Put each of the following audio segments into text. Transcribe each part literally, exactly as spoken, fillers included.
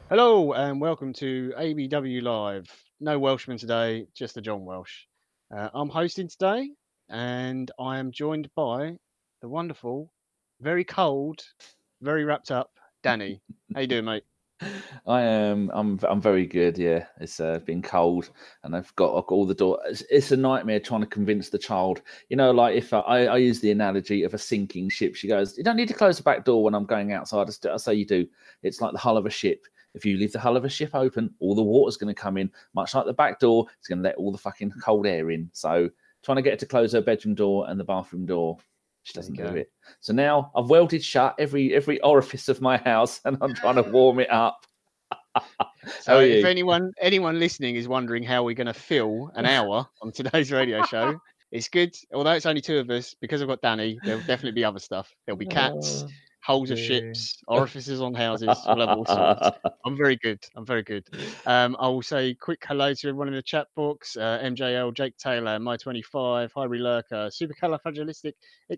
Hello and welcome to A B W Live. No Welshman today, just the John Welsh. Uh, I'm hosting today, and I am joined by the wonderful, very cold, very wrapped up Danny. How you doing, mate? I am. I'm. I'm very good. Yeah, it's uh, been cold, and I've got, I've got all the door. It's, it's a nightmare trying to convince the child. You know, like if I, I use the analogy of a sinking ship. She goes, "You don't need to close the back door when I'm going outside." I, st- I say, "You do." It's like the hull of a ship. If you leave the hull of a ship open, all the water's going to come in. Much like the back door, it's going to let all the fucking cold air in. So trying to get her to close her bedroom door and the bathroom door, she There you doesn't do go. it. So now I've welded shut every every orifice of my house, and I'm trying to warm it up. How So, are if you? anyone anyone listening is wondering how we're going to fill an hour on today's radio show, it's good. Although it's only two of us, because I've got Danny, there'll definitely be other stuff. There'll be cats, Oh, holes of dear. ships, orifices on houses. We'll have all sorts. I'm very good. I'm very good. Um, I will say quick hello to everyone in the chat box. Uh, M J L, Jake Taylor, My twenty-five, Hyrie Lurker, Supercalifragilistic,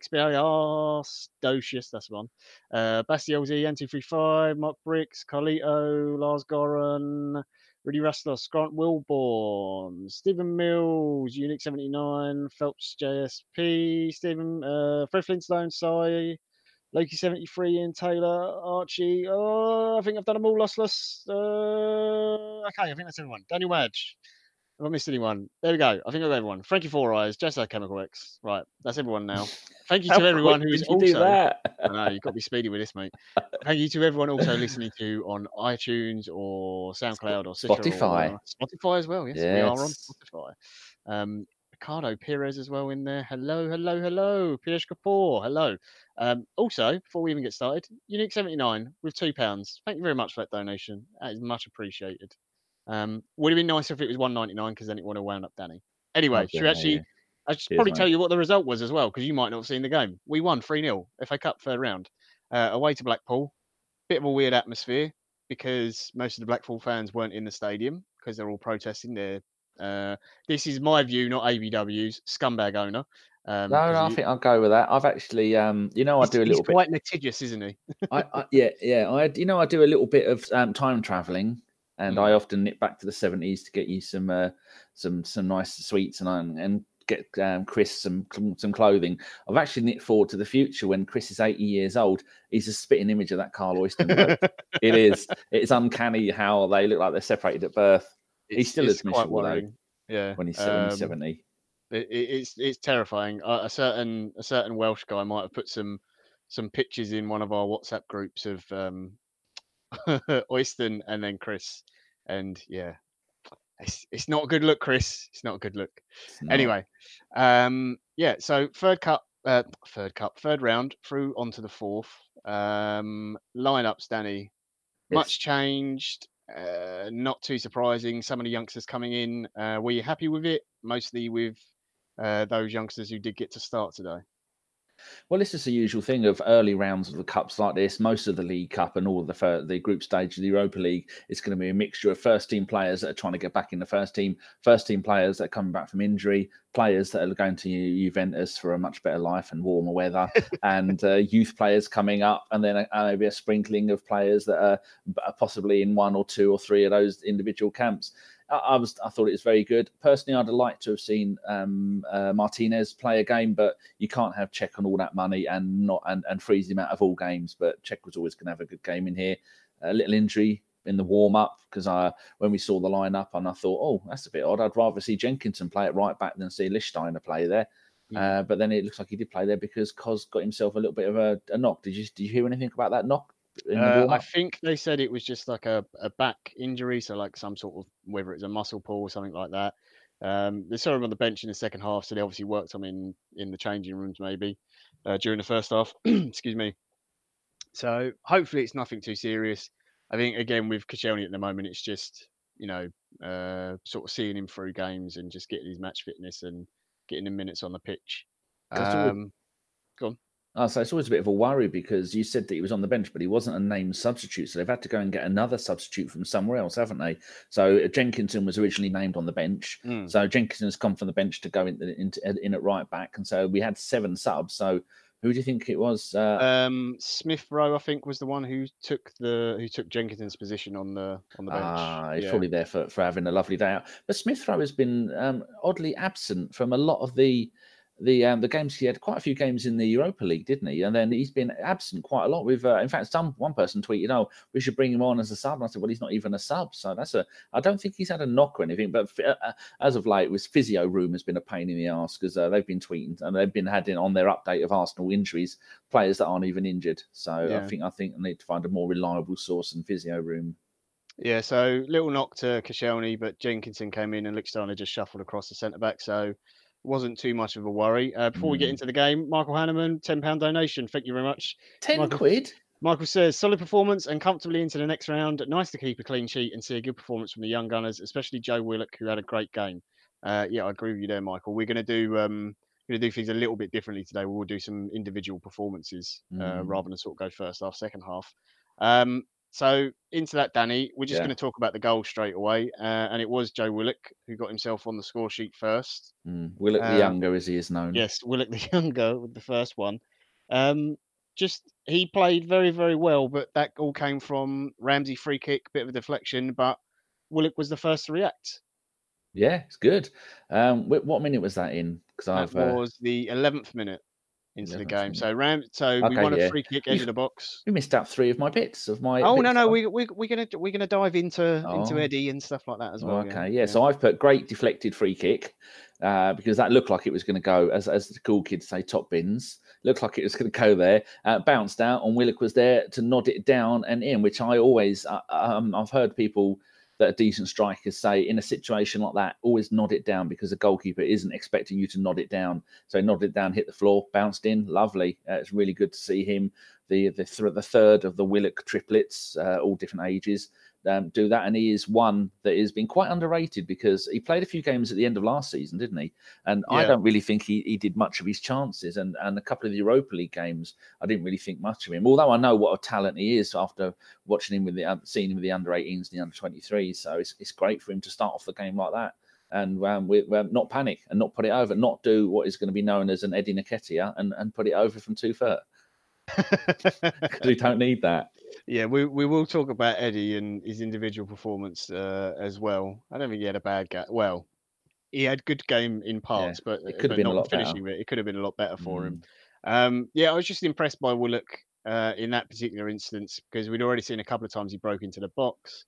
Expialidocious, that's one. Uh, Basti L Z, N two three five, Mark Bricks, Carlito, Lars Goran, Rudy Rastos, Grant Wilborn, Stephen Mills, Unix seventy-nine, Phelps J S P, Stephen, uh, Fred Flintstone, Sai, Loki seventy-three, Ian Taylor, Archie. Oh, I think I've done them all. Lossless. Uh, okay, I think that's everyone. Daniel Madge. Have I missed anyone? There we go. I think I've got everyone. Frankie Four Eyes, Jessa Chemical X. Right, that's everyone now. Thank you How to everyone quick who is did you do also. that? I know you've got to be speedy with this, mate. Thank you to everyone also listening to on iTunes or Sp- SoundCloud or Stitcher or Spotify. whatever. Spotify as well. Yes, we are on Yes. Spotify. Um, Ricardo Perez as well in there. Hello, hello, hello. Piyush Kapoor. Hello. Um, also, before we even get started, Unique seventy-nine with two pounds. Thank you very much for that donation. That is much appreciated. Um, would have been nicer if it was one ninety-nine because then it would have wound up Danny. Oh, Anyway, should we dear. actually? I should Cheers, probably tell mate. you what the result was as well because you might not have seen the game. We won three nil, F A Cup third round, uh, away to Blackpool. Bit of a weird atmosphere because most of the Blackpool fans weren't in the stadium because they're all protesting. Their uh, this is my view, not A B W's scumbag owner. Um, No, because no, I he think I'll go with that. I've actually, um, you know, I he's, do a he's little bit. quite litigious, isn't he? I, I yeah, yeah. I, you know, I do a little bit of um, time traveling, and I Mm. often nip back to the seventies to get you some, uh, some, some nice sweets and um, and get um, Chris some some clothing. I've actually nipped forward to the future when Chris is eighty years old. He's a spitting image of that Carl Oyston bloke. It is. It's uncanny how they look like they're separated at birth. He's it's still it's as quite miserable though worrying. Yeah. when he's when he's Um, seventy. It, it, it's it's terrifying. A, a certain a certain Welsh guy might have put some some pictures in one of our WhatsApp groups of um, Oyston and then Chris, and yeah, it's it's not a good look, Chris. It's not a good look. It's not. Anyway, um, yeah. So third cup, uh, third cup, third round through onto the fourth. Um, lineups, Danny. Yes. Much changed. Uh, not too surprising. Some of the youngsters coming in. Uh, were you happy with it? Mostly with uh, those youngsters who did get to start today. Well, it's just the usual thing of early rounds of the cups like this. Most of the League Cup and all of the fir- the group stage of the Europa League is going to be a mixture of first team players that are trying to get back in the first team, first team players that are coming back from injury, players that are going to Ju- Juventus for a much better life and warmer weather, and uh, youth players coming up, and then a, maybe a sprinkling of players that are are possibly in one or two or three of those individual camps. I, I was I thought it was very good. Personally, I'd have liked to have seen um, uh, Martinez play a game, but you can't have Czech on all that money and not and, and freeze him out of all games. But Czech was always going to have a good game in here. A little injury in the warm up because I when we saw the lineup and I thought, oh, that's a bit odd. I'd rather see Jenkinson play it right back than see Lichtsteiner play there. Mm. Uh, but then it looks like he did play there because Cos got himself a little bit of a, a knock. Did you did you hear anything about that knock in the Uh, warm I up? think they said it was just like a, a back injury, so like some sort of whether it's a muscle pull or something like that. Um, they saw him on the bench in the second half, so they obviously worked on him in, in the changing rooms maybe uh, during the first half. Excuse me. So hopefully it's nothing too serious. I think again with Koscielny at the moment, it's just you know uh, sort of seeing him through games and just getting his match fitness and getting the minutes on the pitch. Because always Um, go on. Oh, so it's always a bit of a worry because you said that he was on the bench, but he wasn't a named substitute. So they've had to go and get another substitute from somewhere else, haven't they? So uh, Jenkinson was originally named on the bench. Mm. So Jenkinson has come from the bench to go in, in, in at right back. And so we had seven subs. So Who do you think it was? Uh, Um, Smith Rowe, I think, was the one who took the who took Jenkinson's position on the on the bench. Ah, he's Yeah, probably there for, for having a lovely day out. But Smith Rowe has been um, oddly absent from a lot of the the um, the games. He had quite a few games in the Europa League, didn't he? And then he's been absent quite a lot. With uh, in fact, some one person tweeted, "Oh, we should bring him on as a sub." And I said, "Well, he's not even a sub, so that's a. I don't think he's had a knock or anything. But uh, uh, as of late, with physio room has been a pain in the ass because uh, they've been tweeting and they've been having on their update of Arsenal injuries players that aren't even injured. So I yeah, think I think I need to find a more reliable source than physio room. yeah. So little knock to Koscielny, but Jenkinson came in and Lichtsteiner just shuffled across the centre back, so wasn't too much of a worry. Uh, before we get Mm. into the game, Michael Hanneman, ten pound donation. Thank you very much, ten Michael. quid? Michael says, solid performance and comfortably into the next round. Nice to keep a clean sheet and see a good performance from the young gunners, especially Joe Willock, who had a great game. Uh, yeah, I agree with you there, Michael. We're going to do um, going to do things a little bit differently today. We'll do some individual performances uh, Mm, rather than sort of go first half, second half. Um, so into that, Danny, we're just going yeah. to talk about the goal straight away, uh, and it was Joe Willock who got himself on the score sheet first. Mm. Willock the Um, Younger, as he is known. Yes, Willock the younger with the first one. Um, just he played very, very well, but that all came from Ramsey free kick, bit of a deflection, but Willock was the first to react. Yeah, it's good. Um, wh- what minute was that in? Because That I've uh, was the eleventh minute into the eleventh game. minute. So Ram, so we Okay, won a yeah. free kick edge of We've the box. we missed out three of my bits of my Oh no, bits. no, That we we we're gonna we're gonna dive into into Oh, Eddie and stuff like that as well. Yeah, okay, yeah. yeah, So I've put great deflected free kick uh, because that looked like it was going to go, as as the cool kids say, top bins. Looked like it was going to go there. Uh, bounced out, and Willock was there to nod it down and in, which I always uh, um, I've heard people that are decent strikers say in a situation like that, always nod it down because the goalkeeper isn't expecting you to nod it down. So nodded it down, hit the floor, bounced in, lovely. Uh, it's really good to see him, the the, th- the third of the Willock triplets, uh, all different ages, um, do that. And he is one that has been quite underrated because he played a few games at the end of last season, didn't he? And I yeah. don't really think he, he did much of his chances. And, and a couple of the Europa League games, I didn't really think much of him. Although I know what a talent he is after watching him with the seeing him with the under eighteens and the under twenty-threes. So it's, it's great for him to start off the game like that. And um, we, um, not panic and not put it over, not do what is going to be known as an Eddie Nketiah and, and put it over from two foot because we don't need that. Yeah, we we will talk about Eddie and his individual performance uh, as well. I don't think he had a bad game. Well, he had good game in Yeah, parts, but it uh, could have but been a not in lot better. finishing it. It could have been a lot better for him. Mm. Um, yeah, I was just impressed by Willock uh, in that particular instance because we'd already seen a couple of times he broke into the box.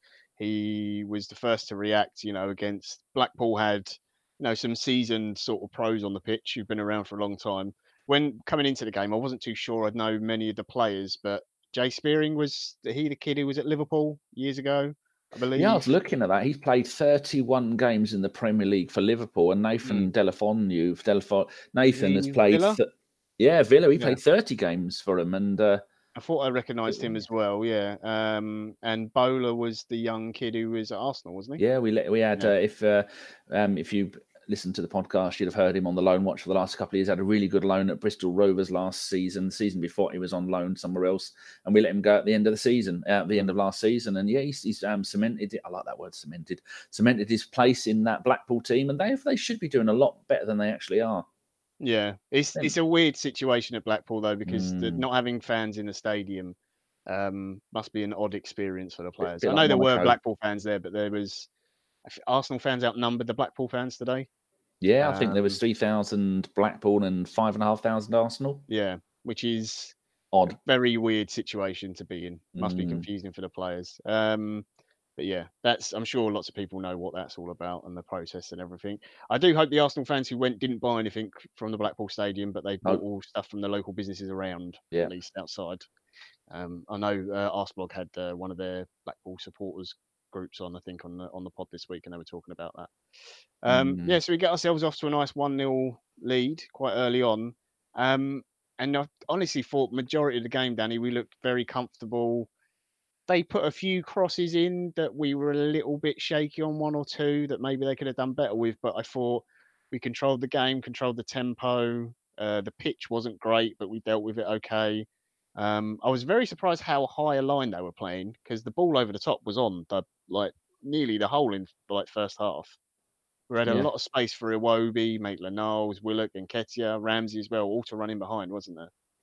He was the first to react. You know, against Blackpool had you know some seasoned sort of pros on the pitch who've been around for a long time. When coming into the game, I wasn't too sure I'd know many of the players, but Jay Spearing was he the kid who was at Liverpool years ago, I Yeah, I was believe. looking at that. He's played thirty-one games in the Premier League for Liverpool, and Hmm. Nathan Delafonu, Delafon, Is Nathan has he played. Villa? Th- yeah, Villa. He Yeah. played thirty games for him, and uh, I thought I recognised him as well, yeah. Um, and Bowler was the young kid who was at Arsenal, wasn't he? yeah, we let- we had. Yeah. Uh, if uh, um, if you listened to the podcast, you'd have heard him on the loan watch for the last couple of years. Had a really good loan at Bristol Rovers last season. The season before, he was on loan somewhere else, and we let him go at the end of the season, uh, at the end Mm. of last season. And yeah, he's, he's um, cemented. I like that word, cemented. Cemented his place in that Blackpool team, and they they should be doing a lot better than they actually are. Yeah. It's Them- it's a weird situation at Blackpool though, because the Mm, not having fans in the stadium um, must be an odd experience for the bit, players. bit I like know there were Monaco. Blackpool fans there, but there was I thi- Arsenal fans outnumbered the Blackpool fans today. Yeah, I think there was Um, three thousand Blackpool and five and a half thousand Arsenal. yeah, which is a Odd. very weird situation to be in. Must be Mm, confusing for the players. Um, but yeah, that's I'm sure lots of people know what that's all about and the process and everything. I do hope the Arsenal fans who went didn't buy anything from the Blackpool Stadium, but they bought no, all stuff from the local businesses around, yeah. at least outside. Um, I know uh, Arseblog had uh, one of their Blackpool supporters groups on, I think, on the on the pod this week, and they were talking about that. Um, Mm, yeah, so we get ourselves off to a nice one nil lead quite early on. Um, and I honestly thought majority of the game, Danny, we looked very comfortable. They put a few crosses in that we were a little bit shaky on, one or two that maybe they could have done better with, but I thought we controlled the game, controlled the tempo. Uh, the pitch wasn't great, but we dealt with it okay. Um, I was very surprised how high a line they were playing because the ball over the top was on the like nearly the whole in like first half. We had a yeah. lot of space for Iwobi, Maitland-Niles, Willock, and Ketia, Ramsey as well, all to run in behind, wasn't there?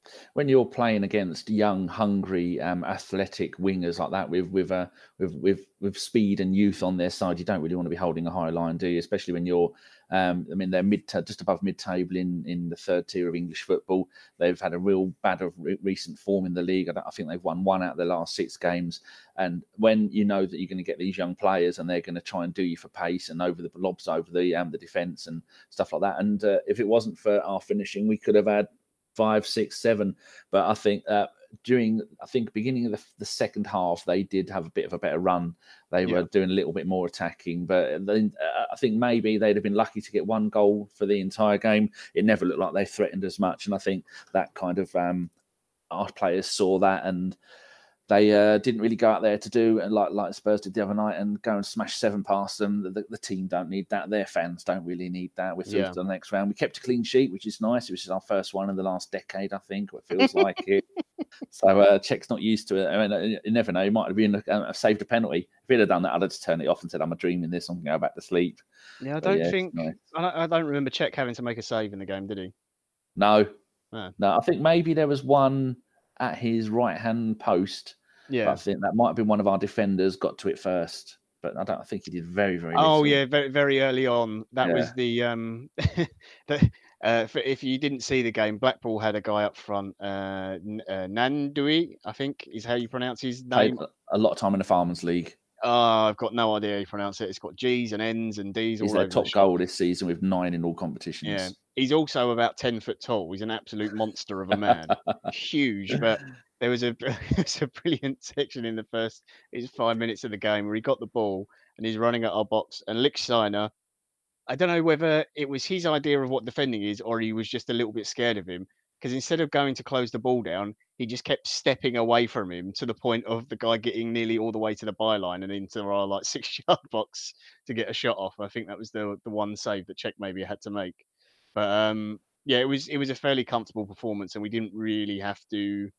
when you're playing against young, hungry, um, athletic wingers like that with with uh, with with with speed and youth on their side, you don't really want to be holding a high line, do you? Especially when you're, um, I mean, they're mid just above mid table in in the third tier of English football. They've had a real bad of re- recent form in the league. I, don't, I think they've won one out of their last six games. And when you know that you're going to get these young players and they're going to try and do you for pace and over the lobs over the um, the defence and stuff like that, and uh, if it wasn't for our finishing, we could have had five, six, seven. But I think uh, during, I think beginning of the, the second half, they did have a bit of a better run. They Yeah. were doing a little bit more attacking, but then uh, I think maybe they'd have been lucky to get one goal for the entire game. It never looked like they threatened as much, and I think that kind of um, our players saw that and. They uh, didn't really go out there to do like like Spurs did the other night and go and smash seven past them. The, the team don't need that. Their fans don't really need that. We're through Yeah. to the next round. We kept a clean sheet, which is nice. It was our first one in the last decade, I think. It feels like it. So uh, Czech's not used to it. I mean, you never know. He might have been uh, saved a penalty. If he'd have done that, I'd have just turned it off and said, "I'm a dreaming this. I'm going to go back to sleep." Yeah, I But don't yeah, think nice. I don't, I don't remember Czech having to make a save in the game, did he? No, Oh. no. I think maybe there was one at his right hand post. Yeah. But I think that might have been one of our defenders got to it first. But I don't I think he did very, very little. Oh yeah, very very early on. That Yeah. was the um the uh for, if you didn't see the game, Blackpool had a guy up front, uh, N- uh Nandui, I think is how you pronounce his Played name. a lot of time in the Farmers League. Oh, I've got no idea how you pronounce it. It's got G's and N's and D's He's all their over the top shop. goal this season with nine in all Yeah. competitions. He's also about ten foot tall. He's an absolute monster of a man. Huge, but there was a there's a brilliant section in the first it's five minutes of the game where he got the ball and he's running at our box and Lichtsteiner, I don't know whether it was his idea of what defending is or he was just a little bit scared of him because instead of going to close the ball down, he just kept stepping away from him to the point of the guy getting nearly all the way to the byline and into our like six yard box to get a shot off. I think that was the the one save that Czech maybe had to make. But um, yeah, it was it was a fairly comfortable performance, and we didn't really have to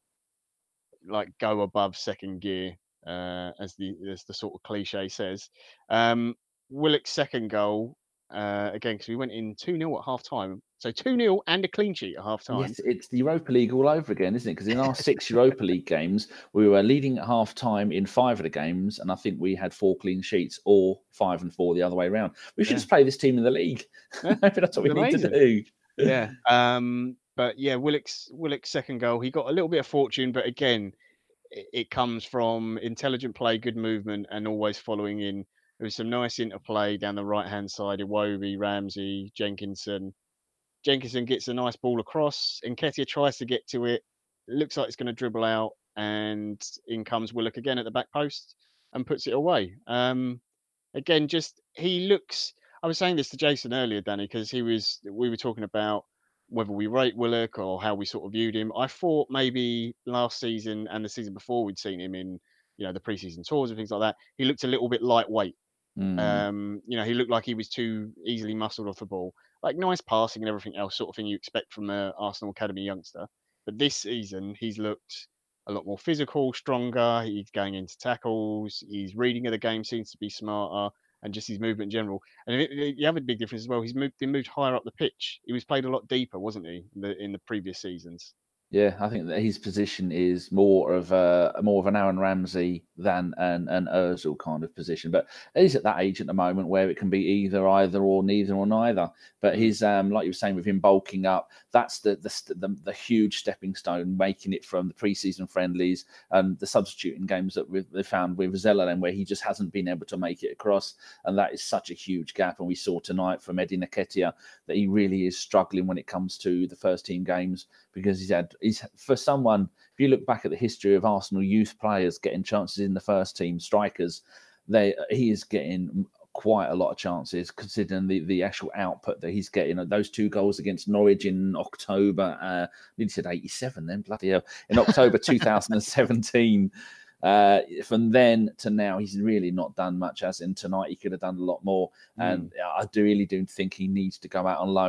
like go above second gear, uh, as the as the sort of cliche says. Um, Willock's second goal, uh, again, because we went in two nil at half time. So two nil and a clean sheet at half time. Yes, it's the Europa League all over again, isn't it? Because in our six Europa League games, we were leading at half time in five of the games, and I think we had four clean sheets, or five and four the other way around. We should Yeah, just play this team in the league. yeah, Maybe that's what we it's need to amazing. do. Yeah. Um, but yeah, Willock's Willock's second goal, he got a little bit of fortune, but again, it, it comes from intelligent play, good movement, and always following in. There was some nice interplay down the right hand side. Iwobi, Ramsey, Jenkinson. Jenkinson gets a nice ball across. Nketiah tries to get to it. It looks like it's going to dribble out, and in comes Willock again at the back post and puts it away. Um, again, just he looks. I was saying this to Jason earlier, Danny, because he was. We were talking about whether we rate Willock or how we sort of viewed him. I thought maybe last season and the season before we'd seen him in, you know, the preseason tours and things like that. He looked a little bit lightweight. Mm. Um, you know, he looked like he was too easily muscled off the ball. Like nice passing and everything else, sort of thing you expect from a Arsenal academy youngster. But this season, he's looked a lot more physical, stronger. He's going into tackles. His reading of the game seems to be smarter, and just his movement in general. And it, it, the other big difference as well, he's moved, been moved higher up the pitch. He was played a lot deeper, wasn't he, in the, in the previous seasons? Yeah, I think that his position is more of a more of an Aaron Ramsey than an an Özil kind of position. But he's at that age at the moment where it can be either either or neither or neither. But Mm. his um, like you were saying with him bulking up, that's the the the, the huge stepping stone, making it from the preseason friendlies and the substituting games that we've they found with Zelalem, where he just hasn't been able to make it across, and that is such a huge gap. And we saw tonight from Eddie Nketiah that he really is struggling when it comes to the first team games because he's had he's for someone. If you look back at the history of Arsenal youth players getting chances in the first team, strikers, they he is getting quite a lot of chances considering the, the actual output that he's getting. Those two goals against Norwich in October, uh, I nearly said eighty-seven then, bloody hell, in October two thousand seventeen. Uh, from then to now, he's really not done much. As in tonight, he could have done a lot more. And Mm. I do really do think he needs to go out on loan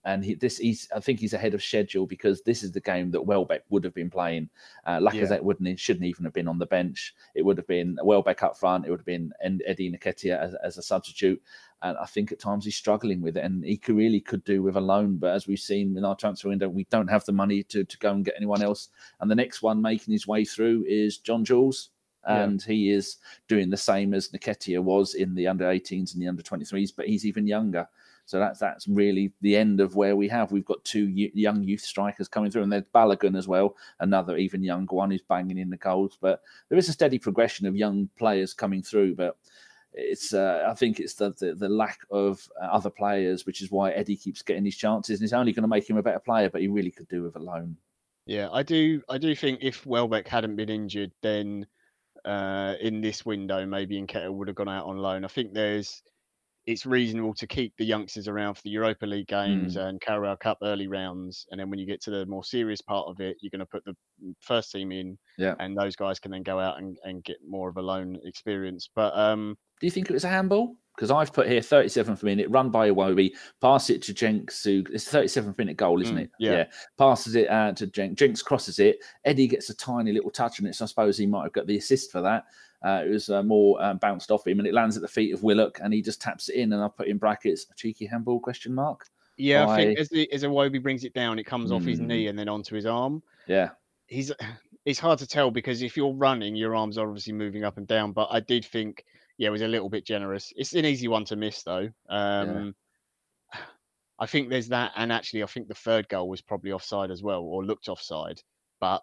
and he, this he's I think he's ahead of schedule because this is the game that Welbeck would have been playing. Uh, Yeah. Lacazette wouldn't shouldn't even have been on the bench. It would have been Welbeck up front. It would have been Eddie Nketiah as, as a substitute. And I think at times he's struggling with it, and he could, really could do with a loan. But as we've seen in our transfer window, we don't have the money to, to go and get anyone else. And the next one making his way through is John Jules. And yeah. he is doing the same as Nketiah was in the under eighteens and the under twenty-threes, but he's even younger. So that's that's really the end of where we have. We've got two young youth strikers coming through, and there's Balogun as well, another even younger one who's banging in the goals. But there is a steady progression of young players coming through, but it's uh, I think it's the, the the lack of uh, other players, which is why Eddie keeps getting his chances, and it's only going to make him a better player, but he really could do with a loan. Yeah, I do I do think if Welbeck hadn't been injured, then uh, in this window, maybe Nketiah would have gone out on loan. I think there's it's reasonable to keep the youngsters around for the Europa League games Mm. and Carabao Cup early rounds, and then when you get to the more serious part of it, you're going to put the first team in, yeah. and those guys can then go out and, and get more of a loan experience. But um, do you think it was a handball? Because I've put here thirty-seventh minute, run by Iwobi, pass it to Jenks, who it's thirty-seventh minute goal, isn't mm, it? yeah. yeah. Passes it uh, to Jenks. Jenks crosses it. Eddie gets a tiny little touch on it, so I suppose he might have got the assist for that. Uh, it was uh, more uh, bounced off him, and it lands at the feet of Willock, and he just taps it in, and I put in brackets, a cheeky handball, question mark? Yeah, by... I think as the as Iwobi brings it down, it comes mm. off his knee Mm. and then onto his arm. Yeah. He's it's hard to tell because if you're running, your arms are obviously moving up and down, but I did think, yeah, it was a little bit generous. It's an easy one to miss, though. Um, yeah. I think there's that, and actually, I think the third goal was probably offside as well, or looked offside. But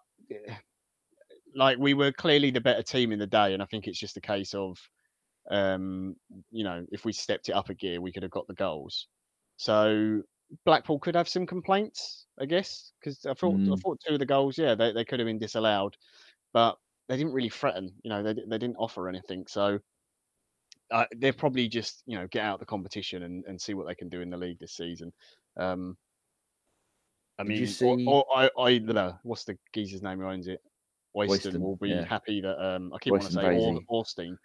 like, we were clearly the better team in the day, and I think it's just a case of, um, you know, if we stepped it up a gear, we could have got the goals. So Blackpool could have some complaints, I guess, because I thought mm. I thought two of the goals, yeah, they, they could have been disallowed, but they didn't really threaten. You know, they they didn't offer anything. So uh, they're probably just, you know, get out the competition and, and see what they can do in the league this season. Um, I Did mean, you see... or, or I I don't know what's the geezer's name who owns it. Oyston will be yeah. happy that um, I keep wanting to say or, Orstein.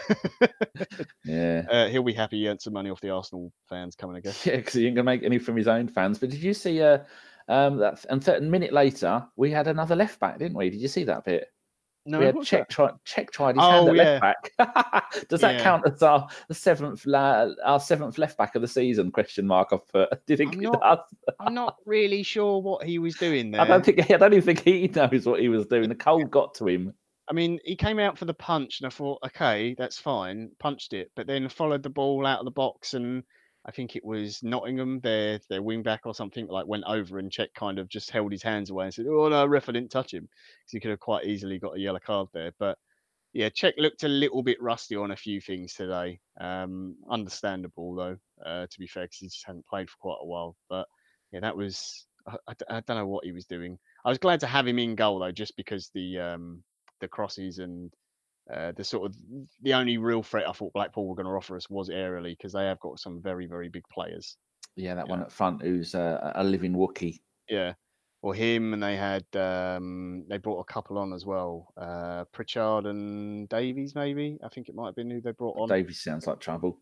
yeah, uh, he'll be happy he earned some money off the Arsenal fans coming, I guess. Yeah, because he ain't gonna make any from his own fans. But did you see? Uh, um, that and a minute later, we had another left back, didn't we? Did you see that bit? No, we had Czech try, Czech tried his oh, hand at yeah. left back. Does that yeah. count as our the seventh la, our seventh left back of the season? Question mark. I've put. Do you think I'm it not, does? I'm not really sure what he was doing there. I don't think. I don't even think he knows what he was doing. The cold got to him. I mean, he came out for the punch, and I thought, okay, that's fine, punched it, but then followed the ball out of the box, and I think it was Nottingham, their their wing back or something, like went over, and Czech kind of just held his hands away and said, "Oh no, ref, I didn't touch him," because he could have quite easily got a yellow card there. But yeah, Czech looked a little bit rusty on a few things today. Um, understandable though, uh, to be fair, because he just hadn't played for quite a while. But yeah, that was I, I, I don't know what he was doing. I was glad to have him in goal though, just because the um, the crosses and uh, the sort of the only real threat I thought Blackpool were going to offer us was aerially, because they have got some very very big players. Yeah, that one know. At front who's a, a living Wookie. Yeah, or him, and they had um, they brought a couple on as well, uh, Pritchard and Davies maybe. I think it might have been who they brought on. Davies sounds like trouble.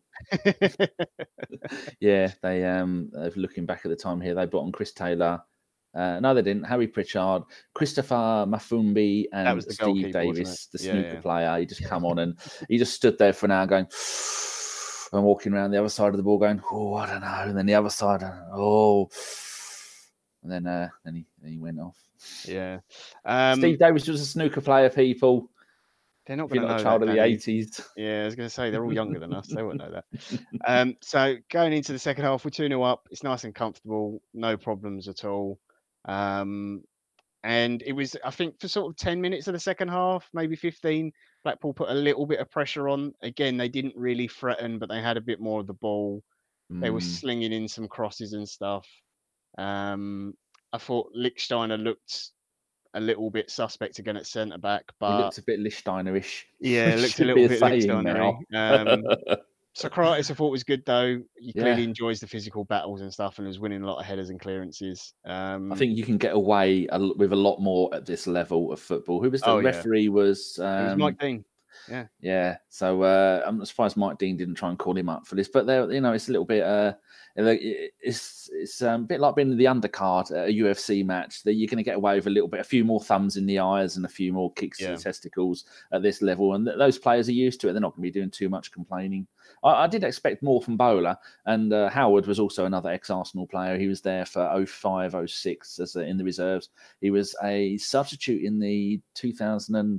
yeah, they um looking back at the time here, they brought on Chris Taylor. Uh, no, they didn't. Harry Pritchard, Christopher Mafumbi, and Steve Davis, the snooker yeah, yeah. player. He just come on and he just stood there for an hour going, and walking around the other side of the ball going, oh, I don't know. And then the other side, oh, and then uh, then he then he went off. Yeah, um, Steve Davis was a snooker player. People, they're not going to know a child that, of the eighties. Yeah, I was going to say they're all younger than us. They won't know that. Um, so going into the second half, we're two nil up. It's nice and comfortable, no problems at all. Um, and it was, I think, for sort of ten minutes of the second half, maybe fifteen, Blackpool put a little bit of pressure on. Again, they didn't really threaten, but they had a bit more of the ball. Mm. They were slinging in some crosses and stuff. Um, I thought Lichtsteiner looked a little bit suspect again at centre back, but he looks a bit Lichtsteinerish. Yeah, it looks a little bit Lichtsteinery. Um, Socrates, I thought was good though. He yeah. clearly enjoys the physical battles and stuff, and was winning a lot of headers and clearances. Um, I think you can get away with a lot more at this level of football. Who was the oh, referee? Yeah. Was um, it was Mike Dean? Yeah. Yeah, so uh, I'm not surprised Mike Dean didn't try and call him up for this, but there, you know, it's a little bit, uh, it's it's um, a bit like being in the undercard at a U F C match. That you're going to get away with a little bit, a few more thumbs in the eyes and a few more kicks to Yeah. the testicles at this level, and th- those players are used to it. They're not going to be doing too much complaining. I, I did expect more from Bowler, and uh, Howard was also another ex-Arsenal player. He was there for oh five, oh six as a, in the reserves. He was a substitute in the two thousand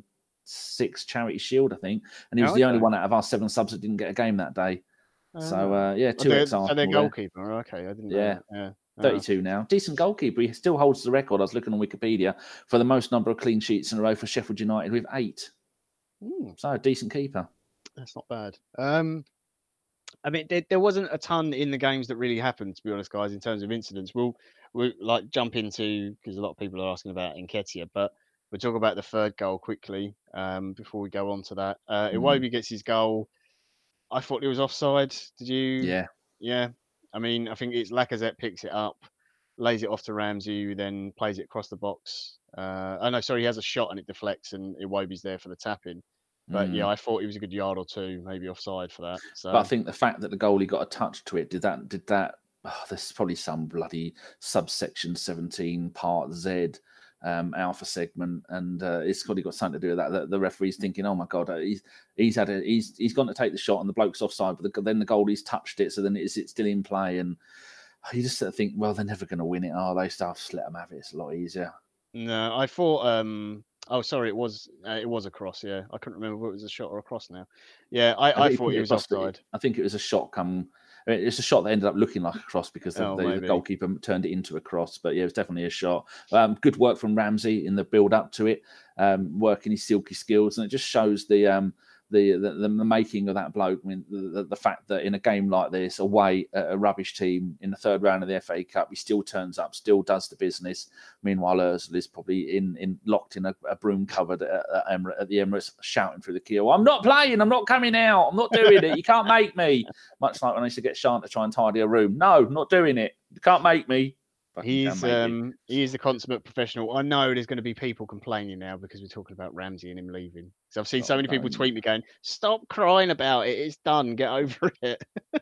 six Charity Shield, I think, and he was Oh, the only okay. one out of our seven subs that didn't get a game that day. So Ah. uh, yeah, Oh, two they're, ex so they're Arsenal there. goalkeeper. Okay, I didn't know Yeah, that. Yeah. Ah. thirty-two now. Decent goalkeeper. He still holds the record. I was looking on Wikipedia for the most number of clean sheets in a row for Sheffield United with eight. Hmm, So a decent keeper. that's not bad. Um, I mean, there, there wasn't a ton in the games that really happened, to be honest, guys, in terms of incidents. We'll we'll like jump into because a lot of people are asking about Nketiah, but we'll talk about the third goal quickly um, before we go on to that. Uh, Mm, Iwobi gets his goal. I thought it was offside. Did you? yeah. Yeah. I mean, I think it's Lacazette picks it up, lays it off to Ramsey, who then plays it across the box. Uh, oh no, sorry, he has a shot and it deflects, and Iwobi's there for the tap in. But yeah, Mm. I thought he was a good yard or two, maybe offside for that. But I So think the fact that the goalie got a touch to it, did that did that oh, there's probably some bloody subsection seventeen part Z um, alpha segment, and uh, it's probably got something to do with that. The, the referee's thinking, "Oh my god, uh, he's he's had a he's he's gone to take the shot, and the bloke's offside, but the, then the goalie's touched it, so then is it still in play?" And you just sort of think, "Well, they're never going to win it, are they? So just let them have it. It's a lot easier." no, I thought. Um, oh, sorry, it was uh, it was a cross. Yeah, I couldn't remember whether it was a shot or a cross now. Yeah, I I, I think he thought put it it was across the. offside. I think it was a shot come. I mean, it's a shot that ended up looking like a cross because the, Oh, the, the maybe. goalkeeper turned it into a cross. But yeah, it was definitely a shot. Um, good work from Ramsey in the build up to it, um, working his silky skills, and it just shows the um, the, the the making of that bloke. I mean, the, the fact that in a game like this, away at a rubbish team in the third round of the F A Cup, he still turns up, still does the business. Meanwhile, Özil is probably in, in locked in a, a broom cupboard at, at, Emirates, at the Emirates, shouting through the keel, "I'm not playing, I'm not coming out, I'm not doing it, you can't make me." Much like when I used to get Sean to try and tidy a room. No, not doing it. You can't make me. Fucking can He's make you. um he is the consummate professional. I know there's going to be people complaining now because we're talking about Ramsey and him leaving. So I've seen so Oh, many people don't. tweet me going, "Stop crying about it. It's done. Get over it."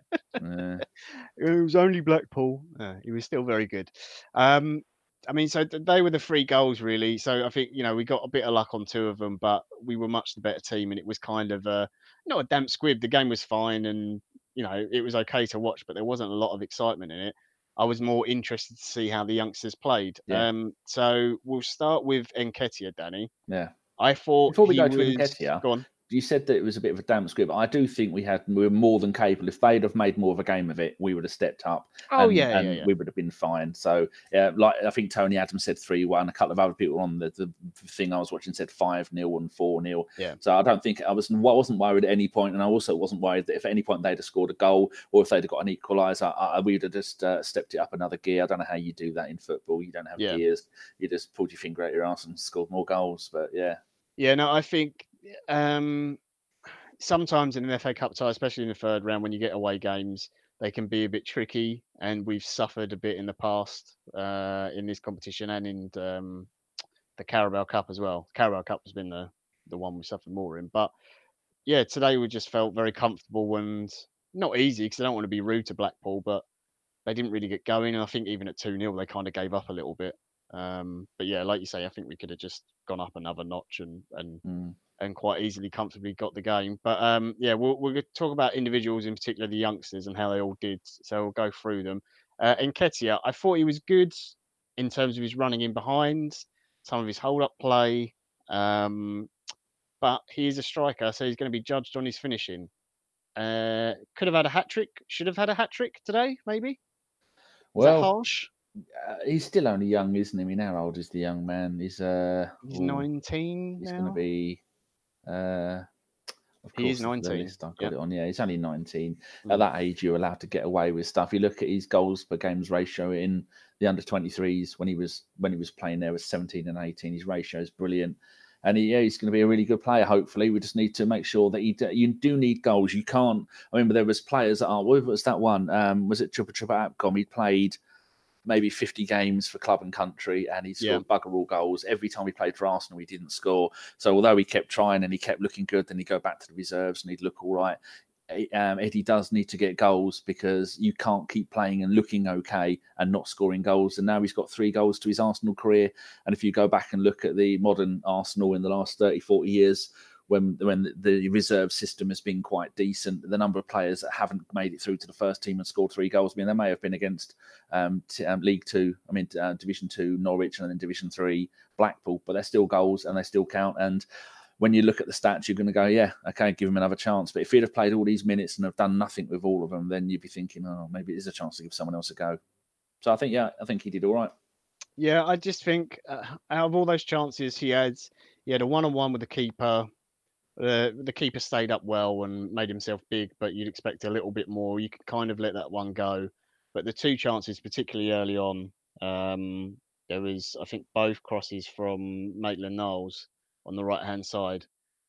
Yeah. It was only Blackpool. Uh, he was still very good. Um, I mean, so th- they were the three goals really. So I think you know we got a bit of luck on two of them, but we were much the better team, and it was kind of a not a damp squib. The game was fine, and you know it was okay to watch, but there wasn't a lot of excitement in it. I was more interested to see how the youngsters played. Yeah. Um, so we'll start with Nketiah, Danny. Yeah. I thought Before we he go to was. Nketiah, Go on. you said that it was a bit of a damp squib. I do think we had we were more than capable. If they'd have made more of a game of it, we would have stepped up Oh and yeah, yeah, and yeah, we would have been fine. So yeah, like I think Tony Adams said three one. A couple of other people on the, the thing I was watching said five nil and four nil. yeah. So I don't think I was I wasn't worried at any point, and I also wasn't worried that if at any point they'd have scored a goal or if they'd have got an equaliser, I, I, we'd have just uh, stepped it up another gear. I don't know how you do that in football. You don't have Yeah. gears. You just pulled your finger out your ass and scored more goals. But yeah. Yeah, no, I think um, sometimes in an F A Cup tie, especially in the third round, when you get away games, they can be a bit tricky, and we've suffered a bit in the past uh, in this competition and in um, the Carabao Cup as well. Carabao Cup has been the the one we suffered more in, but yeah, today we just felt very comfortable and not easy because I don't want to be rude to Blackpool, but they didn't really get going. And I think even at two nil, they kind of gave up a little bit. Um, but yeah, like you say, I think we could have just gone up another notch and and Mm. and quite easily, comfortably got the game. But um, yeah, we'll we'll talk about individuals in particular, the youngsters and how they all did. So we'll go through them. Uh, Nketiah, I thought he was good in terms of his running in behind, some of his hold up play. Um, but he is a striker, so he's going to be judged on his finishing. Uh, could have had a hat trick. Should have had a hat trick today, maybe. Is that Well, harsh? uh, he's still only young, isn't he? I mean, how old is the young man? He's uh, He's oh, nineteen he's going to now. be uh, of He is course, the nineteen. list I've got Yep. it on. Yeah, he's only nineteen. At Mm. that age, you're allowed to get away with stuff. You look at his goals per games ratio in the under twenty-threes when he was when he was playing there was seventeen and eighteen. His ratio is brilliant. And he, yeah, he's going to be a really good player. Hopefully, we just need to make sure that he. You do need goals. You can't. I remember there was players that are. What was that one? Um, was it Triple Triple Apcom? He played maybe fifty games for club and country, and he scored Yeah. bugger all goals. Every time he played for Arsenal, he didn't score. So although he kept trying and he kept looking good, then he'd go back to the reserves and he'd look all right. Um, Eddie does need to get goals because you can't keep playing and looking okay and not scoring goals. And now he's got three goals to his Arsenal career. And if you go back and look at the modern Arsenal in the last thirty, forty years, when when the reserve system has been quite decent, the number of players that haven't made it through to the first team and scored three goals, I mean, they may have been against um, t- um, League Two, I mean, uh, Division Two, Norwich, and then Division Three, Blackpool, but they're still goals and they still count. And when you look at the stats, you're going to go, yeah, okay, give him another chance. But if he'd have played all these minutes and have done nothing with all of them, then you'd be thinking, oh, maybe it is a chance to give someone else a go. So I think, yeah, I think he did all right. Yeah, I just think uh, out of all those chances he had, he had a one-on-one with the keeper. Uh, the keeper stayed up well and made himself big, but you'd expect a little bit more. You could kind of let that one go. But the two chances, particularly early on, um, there was, I think, both crosses from Maitland-Niles on the right-hand side,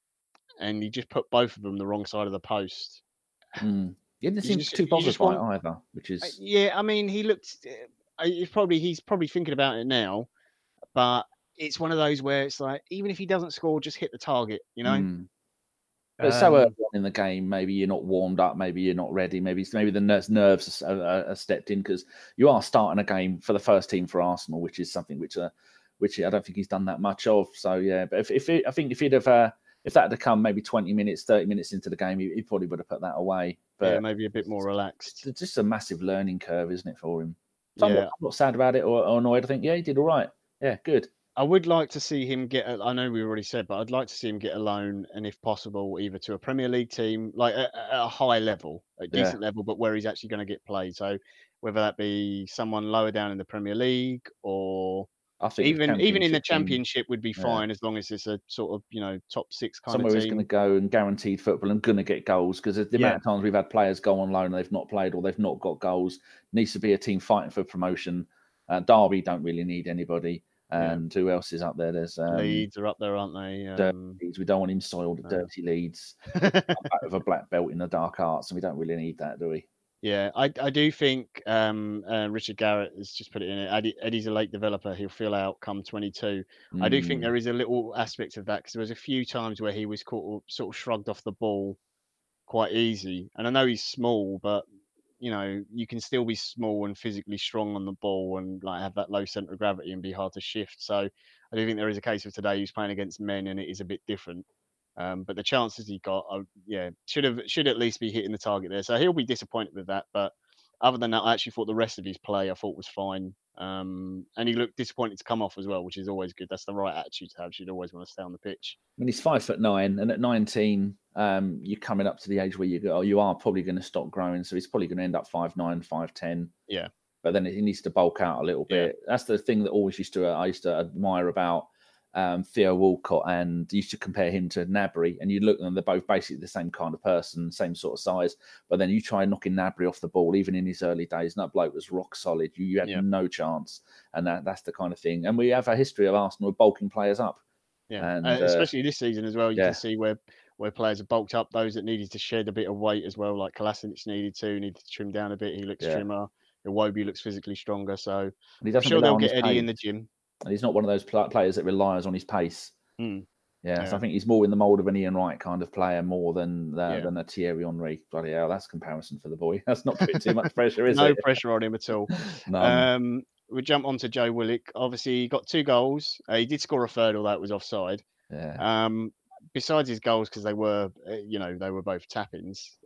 and he just put both of them the wrong side of the post. Mm. He didn't You seem just, too you bothered just by want, it either, which uh, is yeah. I mean, he looked. uh, He's probably he's probably thinking about it now, but it's one of those where it's like, even if he doesn't score, just hit the target, you know? mm. But so early Um, on in the game, maybe you're not warmed up, maybe you're not ready, maybe maybe the nerves nerves are, are, are stepped in because you are starting a game for the first team for Arsenal, which is something which uh, which I don't think he's done that much of. So yeah, but if if it, I think if he'd have uh, if that had come maybe twenty minutes, thirty minutes into the game, he, he probably would have put that away. yeah, But maybe a bit more relaxed. it's just a massive learning curve, isn't it, for him? So I'm not, Yeah. I'm not sad about it or, or annoyed. I think yeah, he did all right. Yeah, good. I would like to see him get a, I know we already said, but I'd like to see him get a loan, and if possible, either to a Premier League team, like at, at a high level, a Yeah, decent level, but where he's actually going to get played. So whether that be someone lower down in the Premier League, or I think a even even in the championship team. Championship would be Yeah. fine, as long as it's a sort of, you know, top six kind of Somewhere who's going to team. go and guaranteed football and going to get goals because the amount Yeah, of times we've had players go on loan and they've not played or they've not got goals needs to be a team fighting for promotion. Uh, Derby don't really need anybody, yeah. and who else is up there? There's um, Leeds are up there, aren't they? Dirty Um, Leeds. We don't want him soiled at no. Dirty Leeds. I'm back with a black belt in the dark arts, and we don't really need that, do we? Yeah, I I do think um, uh, Richard Garrett has just put it in it. Eddie, Eddie's a late developer. He'll fill out come twenty-two. I do think Mm, there is a little aspect of that, because there was a few times where he was caught, sort of shrugged off the ball quite easy. And I know he's small, but you know, you can still be small and physically strong on the ball and like have that low center of gravity and be hard to shift. So I do think there is a case of today he's playing against men and it is a bit different. Um, but the chances he got, uh, yeah, should have should at least be hitting the target there. So he'll be disappointed with that. But other than that, I actually thought the rest of his play I thought was fine. Um, and he looked disappointed to come off as well, which is always good. That's the right attitude to have. You'd always want to stay on the pitch. I mean, he's five foot nine, and at nineteen, um, you're coming up to the age where you go, oh, you are probably going to stop growing, so he's probably going to end up five nine, five ten. Yeah, But then he needs to bulk out a little yeah, bit. That's the thing that always used to I used to admire about um, Theo Walcott, and used to compare him to Nabry. And you look, and they're both basically the same kind of person, same sort of size. But then you try knocking Nabry off the ball, even in his early days, and that bloke was rock solid. You, you had yeah, no chance, and that, that's the kind of thing. And we have a history of Arsenal bulking players up, yeah. Uh, and uh, especially this season as well. You can yeah, see where where players have bulked up. Those that needed to shed a bit of weight as well, like Kolasinac needed to needed to trim down a bit. He looks yeah. trimmer. Iwobi looks physically stronger. So And he I'm doesn't sure rely they'll on his get Eddie pace. in the gym. And he's not one of those pl- players that relies on his pace. Mm, Yeah, so I yeah, think he's more in the mould of an Ian Wright kind of player more than uh, yeah. than a Thierry Henry. Bloody hell, that's comparison for the boy. That's not putting too much pressure, is No it? pressure on him at all. None. Um, we jump on to Joe Willock. Obviously, he got two goals. Uh, he did score a third, although it was offside. Yeah. Um, besides his goals, because they were, uh, you know, they were both tap-ins.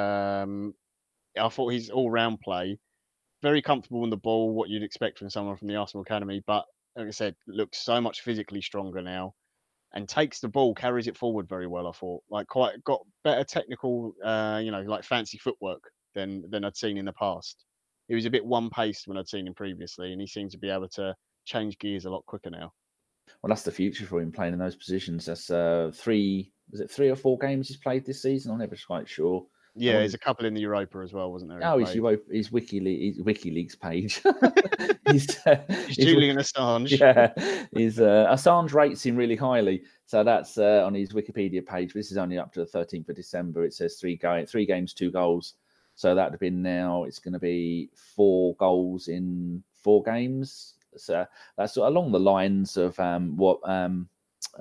Um, I thought his all-round play very comfortable in the ball, what you'd expect from someone from the Arsenal academy. But like I said, looks so much physically stronger now, and takes the ball, carries it forward very well. I thought, like, quite got better technical, uh, you know, like fancy footwork than than I'd seen in the past. He was a bit one paced when I'd seen him previously, and he seemed to be able to change gears a lot quicker now. Well, that's the future for him playing in those positions. That's uh, three. Was it three or four games he's played this season? I'm never quite sure. I Yeah, wanted there's a couple in the Europa as well, wasn't there? He Oh, his played. Euro- his WikiLeaks, his WikiLeaks page. he's, uh, He's his Julian Assange. yeah, his uh, Assange rates him really highly. So that's uh, on his Wikipedia page. This is only up to the thirteenth of December. It says three go- three games, two goals. So that'd have been now. It's going to be four goals in four games. So that's along the lines of um, what um,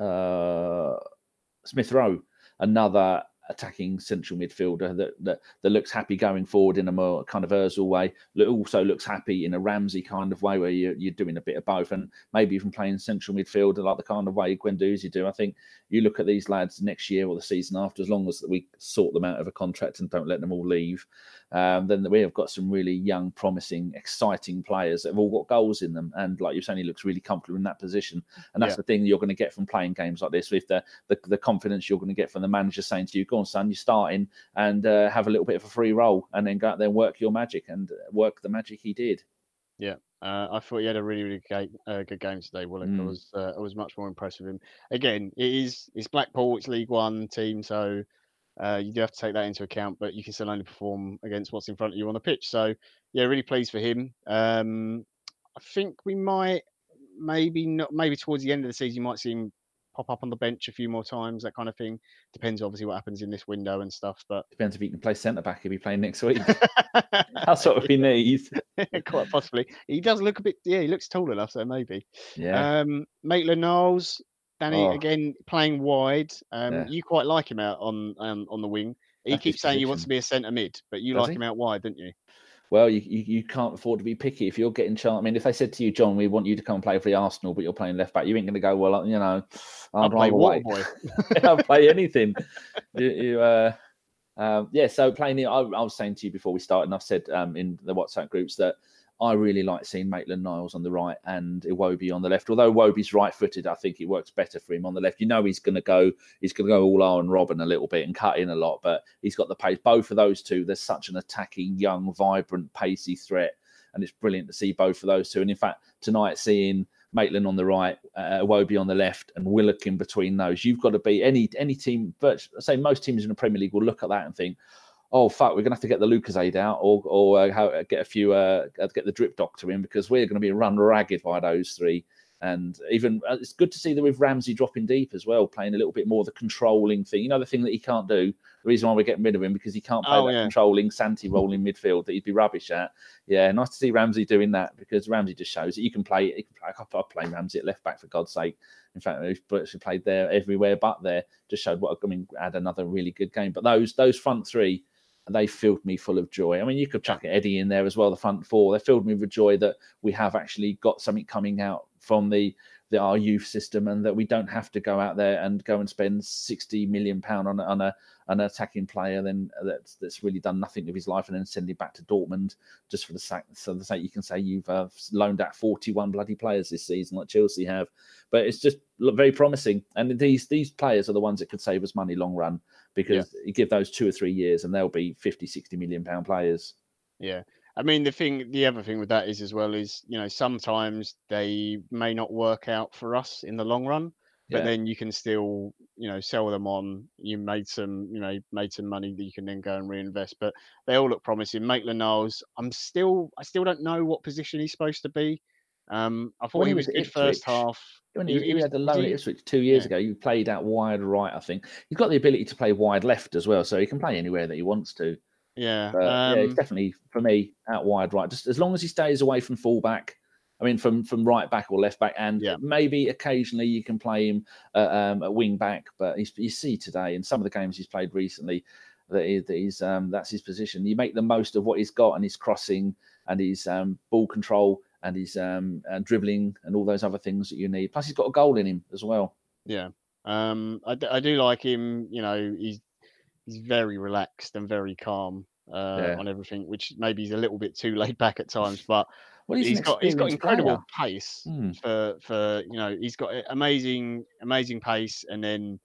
uh, Smith Rowe, another attacking central midfielder that, that that looks happy going forward in a more kind of Ozil way. Also looks happy in a Ramsey kind of way where you're, you're doing a bit of both, and maybe even playing central midfielder like the kind of way Guendouzi do. I think you look at these lads next year or the season after, as long as we sort them out of a contract and don't let them all leave, um, then we have got some really young, promising, exciting players that have all got goals in them. And like you're saying, he looks really comfortable in that position. And that's Yeah. the thing you're going to get from playing games like this, with the, the, the confidence you're going to get from the manager saying to you, go on, son, you're starting, and uh, have a little bit of a free roll, and then go out there and work your magic, and work the magic he did. Yeah, uh, I thought he had a really, really great, uh, good game today. Willock, I Mm. was, uh, I was much more impressed with him. Again, it is, it's Blackpool, it's League One team, so uh, you do have to take that into account. But you can still only perform against what's in front of you on the pitch. So yeah, really pleased for him. Um, I think we might, maybe not, maybe towards the end of the season, you might see him pop up on the bench a few more times, that kind of thing. Depends obviously what happens in this window and stuff. But Depends if he can play centre back. He'll be playing next week. That's what we need. Quite possibly. He does look a bit, yeah, he looks tall enough, so maybe. Yeah. Um, Maitland-Niles, Danny, Oh, again, playing wide. Um, yeah. you quite like him out on um, on the wing. He That's his keeps saying he wants position. to be a centre mid, but you Does like he? him out wide, don't you? Well, you, you, you can't afford to be picky. If you're getting chance, I mean, if they said to you, John, we want you to come and play for the Arsenal, but you're playing left back, you ain't going to go, well, you know, I'll I'd play rather wait. Waterboy. I'll play anything. You, you, uh, um, yeah, so playing, I, I was saying to you before we started, and I've said um, in the WhatsApp groups that I really like seeing Maitland-Niles on the right and Iwobi on the left. Although Iwobi's right-footed, I think it works better for him on the left. You know he's going to go, he's going to go all Arjen Robben a little bit and cut in a lot, but he's got the pace. Both of those two, there's such an attacking, young, vibrant, pacey threat, and it's brilliant to see both of those two. And in fact, tonight seeing Maitland on the right, uh, Iwobi on the left, and Willock in between those, you've got to be any any team. But I say most teams in the Premier League will look at that and think, oh fuck, we're gonna have to get the Lucozade out, or or uh, how, get a few, uh, get the drip doctor in, because we're going to be run ragged by those three. And even uh, it's good to see that with Ramsey dropping deep as well, playing a little bit more of the controlling thing. You know, the thing that he can't do. The reason why we're getting rid of him, because he can't play Oh, that yeah. controlling, Santi rolling midfield that he'd be rubbish at. Yeah, nice to see Ramsey doing that, because Ramsey just shows that you can play. You can play I play Ramsey at left back, for God's sake. In fact, he's virtually played there everywhere but there. Just showed what I mean. Had another really good game. But those those front three, they filled me full of joy. I mean, you could chuck Eddie in there as well, the front four. They filled me with joy that we have actually got something coming out from the, the our youth system, and that we don't have to go out there and go and spend sixty million pounds on, on a an attacking player then that's that's really done nothing with his life, and then send him back to Dortmund just for the sake, so the sake you can say you've uh, loaned out forty-one bloody players this season like Chelsea have. But it's just very promising, and these these players are the ones that could save us money long run, because yeah. you give those two or three years and they'll be fifty, sixty million pound players. Yeah. I mean, the thing, the other thing with that is as well is, you know, sometimes they may not work out for us in the long run, but Yeah. then you can still, you know, sell them on. You made some, you know, made some money that you can then go and reinvest. But they all look promising. Maitland-Niles, I'm still, I still don't know what position he's supposed to be. Um, I thought When he he was was at good first Ipswich, half. when He, he, he he was, had a was loan at he? Ipswich two years Yeah. ago, he played out wide right, I think. He's got the ability to play wide left as well, so he can play anywhere that he wants to. Yeah. But yeah, it's Um, definitely, for me, out wide right. Just as long as he stays away from fullback, I mean, from, from right back or left back, and yeah. maybe occasionally you can play him uh, um, at wing back. But he's, you see today in some of the games he's played recently that, he, that he's um, that's his position. You make the most of what he's got, and his crossing and his um, ball control and his um, and dribbling and all those other things that you need. Plus, he's got a goal in him as well. Yeah. Um, I, d- I do like him. You know, he's he's very relaxed and very calm uh, Yeah. on everything, which maybe he's a little bit too laid back at times. But Well, he's an he's got he's got experienced player. incredible pace Hmm. for for you know he's got amazing amazing pace, and then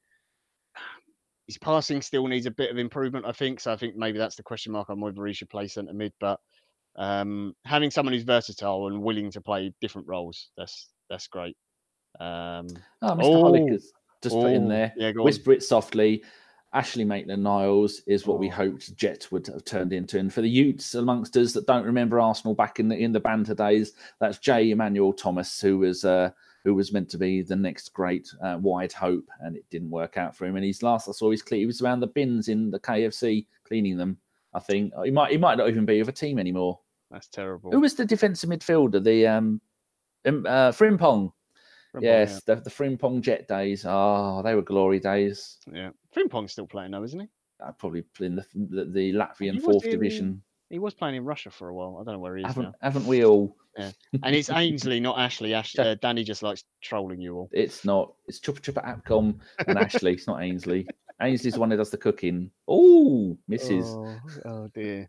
his passing still needs a bit of improvement, I think. So I think maybe that's the question mark on whether he should play centre mid. But um, having someone who's versatile and willing to play different roles, that's that's great. Um, Oh, Mister Hollick oh, has just put in oh, there, yeah, go on. whisper it softly. Ashley Maitland-Niles is what we Oh. hoped Jet would have turned into. And for the Utes amongst us that don't remember Arsenal back in the in the banter days, that's J. Emmanuel Thomas, who was uh, who was meant to be the next great uh, wide hope, and it didn't work out for him. And he's last I saw, he's he was around the bins in the K F C cleaning them. I think he might he might not even be with a team anymore. That's terrible. Who was the defensive midfielder? The um, um uh, Frimpong. Frimpong, yeah. Yes, the, the Frimpong Jet days. Oh, they were glory days. Yeah. Frimpong's still playing though, isn't he? Uh, probably in the, the the Latvian He was fourth in division. he was playing in Russia for a while. I don't know where he is Haven't now. haven't we all? Yeah. And it's Ainsley, not Ashley. Ash uh, Danny just likes trolling you all. It's not. It's Chupa Chupa Apcom and Ashley. It's not Ainsley. Ainsley's the one that does the cooking. Oh, missus Oh, oh dear.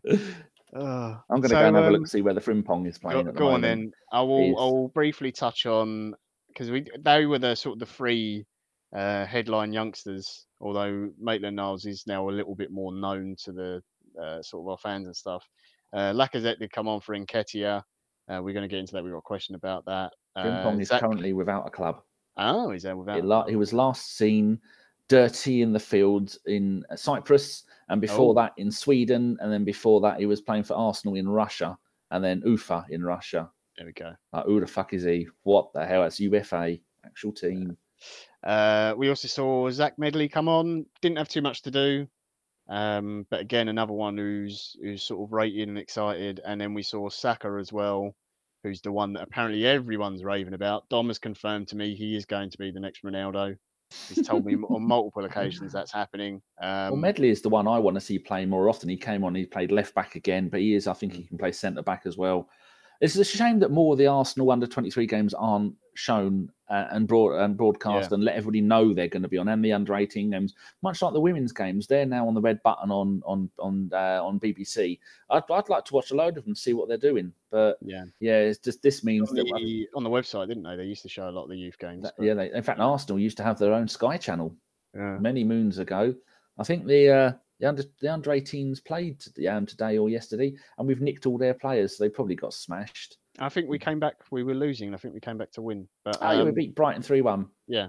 Oh. I'm going to go and So, have a look um, see where the Frimpong is go playing at the go on moment. then. I will I Is will briefly touch on because we they were the sort of the three uh, headline youngsters. Although Maitland Niles is now a little bit more known to the uh, sort of our fans and stuff. Uh, Lacazette did come on for Nketiah. Uh, we're going to get into that. We've got a question about that. Uh, Frimpong is Zach. currently without a club. Oh, he's there It, without a la- club. he was last seen dirty in the fields in Cyprus, and before Oh, that in Sweden, and then before that he was playing for Arsenal in Russia, and then Ufa in Russia. there we go. Like, who the fuck is he? What the hell? It's U F A, actual team. Uh, we also saw Zach Medley come on. Didn't have too much to do. Um, but again, another one who's who's sort of rated and excited. And then we saw Saka as well, who's the one that apparently everyone's raving about. Dom has confirmed to me he is going to be the next Ronaldo. He's told me on multiple occasions that's happening. Well, Um, Medley is the one I want to see play more often. He came on, he played left back again, but he is, I think mm, he can play centre back as well. It's a shame that more of the Arsenal under twenty-three games aren't shown uh, and, broad, and yeah, broadcast and let everybody know they're going to be on. And the under eighteen games, much like the women's games, they're now on the red button on on on uh, on B B C. I'd, I'd like to watch a load of them and see what they're doing. But yeah. yeah, it's just this means On that, uh, the on the website, didn't they? They used to show a lot of the youth games, that but yeah, they, in fact, you know, Arsenal used to have their own Sky channel yeah. many moons ago. I think the uh, the under the under eighteens played um, today or yesterday, and we've nicked all their players, so they probably got smashed. I think we came back. We were losing. I think we came back to win. But Oh yeah, we um, beat Brighton three one. yeah.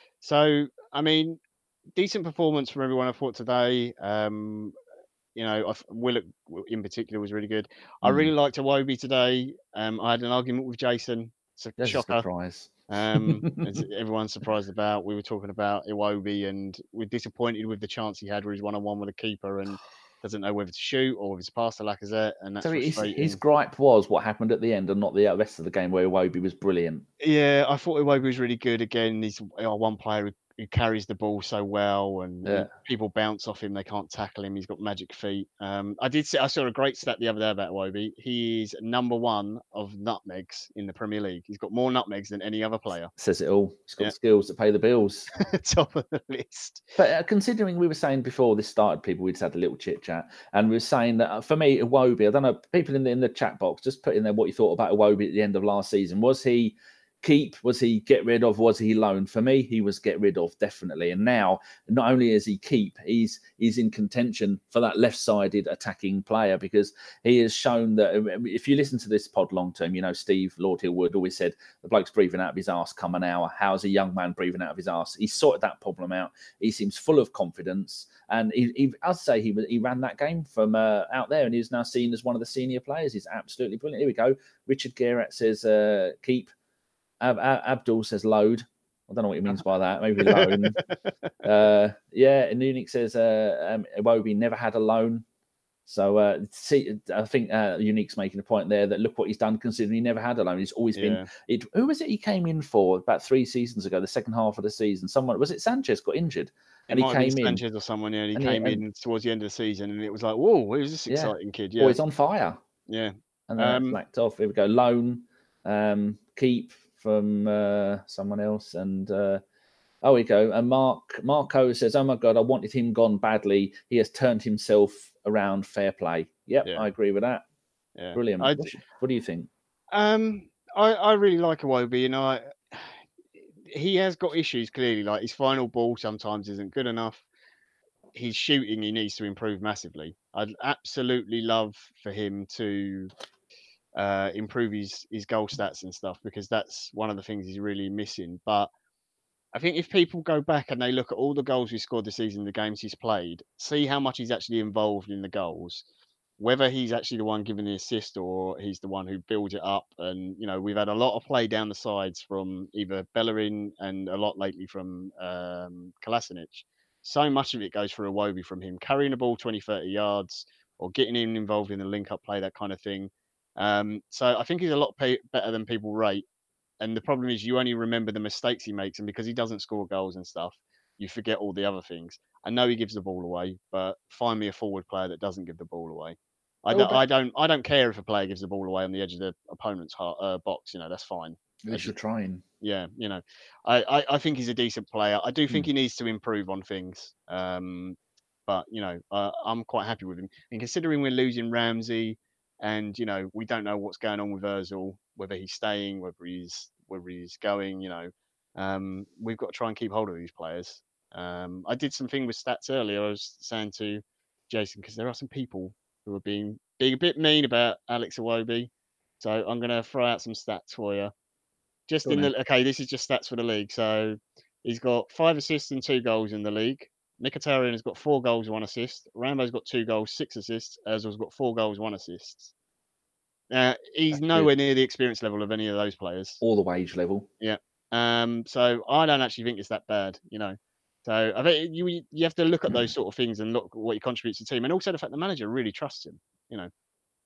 So I mean, decent performance from everyone I thought today. Um, you know, I f Willock w in particular was really good. I really Mm, liked Iwobi today. Um, I had an argument with Jason. It's a there's a shocker. surprise. Um, as everyone's surprised about. We were talking about Iwobi, and we're disappointed with the chance he had where he's one on one with a keeper and doesn't know whether to shoot or whether to pass to Lacazette, and that's So his his frustrating. gripe was what happened at the end, and not the rest of the game where Iwobi was brilliant. Yeah, I thought Iwobi was really good again. He's uh, one player who, who carries the ball so well, and Yeah, he, people bounce off him. They can't tackle him. He's got magic feet. Um, I did see. I saw a great stat the other day about Iwobi. He's number one of nutmegs in the Premier League. He's got more nutmegs than any other player. says it all. He's got Yeah, the skills to pay the bills. top of the list. But uh, considering we were saying before this started, people, we just had a little chit chat, and we were saying that uh, for me, Iwobi, I don't know, people in the in the chat box, just put in there what you thought about Iwobi at the end of last season. Was he keep? Was he get rid of? Was he loan? For me, he was get rid of, definitely. And now, not only is he keep, he's he's in contention for that left-sided attacking player, because he has shown that uh, if you listen to this pod long term, you know Steve Lord Hillwood always said the bloke's breathing out of his arse come an hour. How's a young man breathing out of his arse? He sorted that problem out. He seems full of confidence, and he, he I'd say he he ran that game from uh, out there, and he's now seen as one of the senior players. He's absolutely brilliant. Here we go. Richard Garrett says uh, keep. Ab- Ab- Abdul says load. I don't know what he means by that. Maybe loan. Uh, yeah, and Unique says uh, um, Iwobi never had a loan. So uh, see, I think uh, Unique's making a point there that look what he's done, considering he never had a loan. He's always been. Yeah, It, who was it he came in for about three seasons ago? The second half of the season, someone was it Sanchez got injured, it and he might have been came in, Sanchez or someone. Yeah, he and he, came and in towards the end of the season, and it was like, whoa, who's this yeah, exciting kid? boy, Yeah, he's on fire. yeah. And then it Um, blacked off. Here we go. Loan, um, keep from uh, someone else, and uh, oh, we go. And Mark Marco says, "Oh my God, I wanted him gone badly. He has turned himself around. Fair play." Yep, yeah, I agree with that. yeah. Brilliant. I What's your- what do you think? Um, I I really like Iwobi, you know, I he has got issues clearly, like his final ball sometimes isn't good enough. His shooting, he needs to improve massively. I'd absolutely love for him to uh, improve his his goal stats and stuff because that's one of the things he's really missing. But I think if people go back and they look at all the goals he scored this season, the games he's played, see how much he's actually involved in the goals, whether he's actually the one giving the assist or he's the one who builds it up. And you know, we've had a lot of play down the sides from either Bellerin and a lot lately from um, Kolasinac. So much of it goes through Iwobi from him carrying the ball twenty, thirty yards or getting him involved in the link up play, that kind of thing. Um, so I think he's a lot pe- better than people rate. And the problem is you only remember the mistakes he makes, and because he doesn't score goals and stuff, you forget all the other things. I know he gives the ball away, but find me a forward player that doesn't give the ball away. I Oh, don't, but I don't, I don't care if a player gives the ball away on the edge of the opponent's heart, uh, box. You know, that's fine. at I least you're just, trying. yeah, you know, I, I, I think he's a decent player. I do think Mm. he needs to improve on things. Um, but you know, uh, I'm quite happy with him. And considering we're losing Ramsey, and you know, we don't know what's going on with Özil, whether he's staying, whether he's whether he's going. You know, um, we've got to try and keep hold of these players. Um, I did something with stats earlier. I was saying to Jason because there are some people who are being being a bit mean about Alex Iwobi. So I'm going to throw out some stats for you. Just Go on in then. the okay, this is just stats for the league. So he's got five assists and two goals in the league. Mkhitaryan has got four goals, one assist. Rambo's got two goals, six assists. Özil's got four goals, one assist. Uh, he's That's good. nowhere near the experience level of any of those players. All the wage level. Yeah. Um. So I don't actually think it's that bad. You know. So I think you you have to look at those sort of things and look what he contributes to the team, and also the fact the manager really trusts him. You know,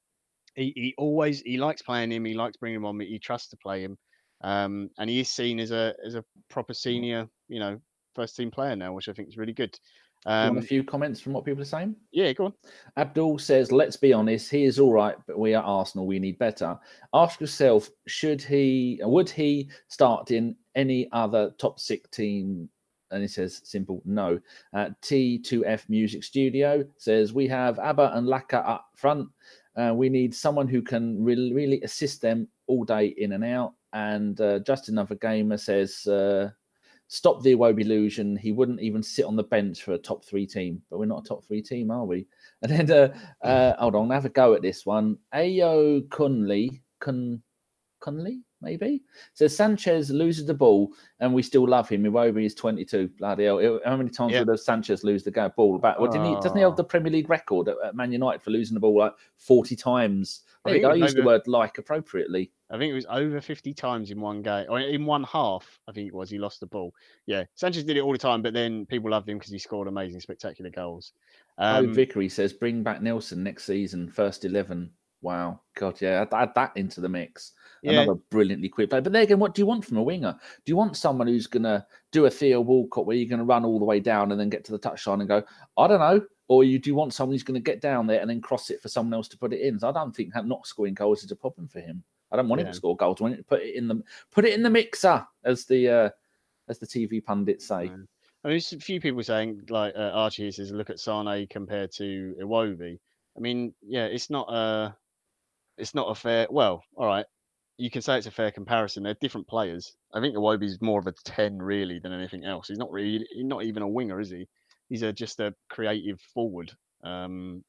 he, he always he likes playing him. He likes bringing him on. He trusts to play him, um, and he is seen as a as a proper senior, you know, first team player now, which I think is really good. Do you want a Um, few comments from what people are saying? yeah, go on. Abdul says, let's be honest, he is all right, but we are Arsenal. We need better. Ask yourself, should he, would he start in any other top six team? And he says, simple, no. Uh, T two F Music Studio says, we have Abba and Laka up front. Uh, we need someone who can really, really assist them all day in and out. And uh, just another gamer says, uh, stop the Iwobi illusion. He wouldn't even sit on the bench for a top three team. But we're not a top three team, are we? And then, uh, uh, hold on, have a go at this one. Ayo Kunli, Kun, Kunli, maybe? Says Sanchez loses the ball and we still love him. Iwobi is twenty-two. Bloody hell. How many times Yeah. would have Sanchez lose the go- ball back? Well, didn't he, doesn't he have Oh, the Premier League record at, at Man United for losing the ball like forty times? I There you think it go. I was used the over. word like appropriately. I think it was over fifty times in one game, or in one half. I think it was. He lost the ball. Yeah, Sanchez did it all the time, but then people loved him because he scored amazing, spectacular goals. Oh, Um, Vickery says bring back Nelson next season, first eleven. Wow, God, yeah, add, add that into the mix. yeah, Another brilliantly quick player. But there again, what do you want from a winger? Do you want someone who's going to do a Theo Walcott where you're going to run all the way down and then get to the touchline and go, I don't know? Or you do you want someone who's going to get down there and then cross it for someone else to put it in? So I don't think not scoring goals is a problem for him. I don't want him yeah. to score goals. I want him to put it in the put it in the mixer, as the uh, as the T V pundits say. Mm. I mean, there's a few people saying like uh, Archie says, look at Sane compared to Iwobi. I mean, yeah, it's not a, it's not a fair. Well, all right, you can say it's a fair comparison. They're different players. I think Iwobi's more of a ten really than anything else. He's not really, he's not even a winger, is he? He's a just a creative forward. Um,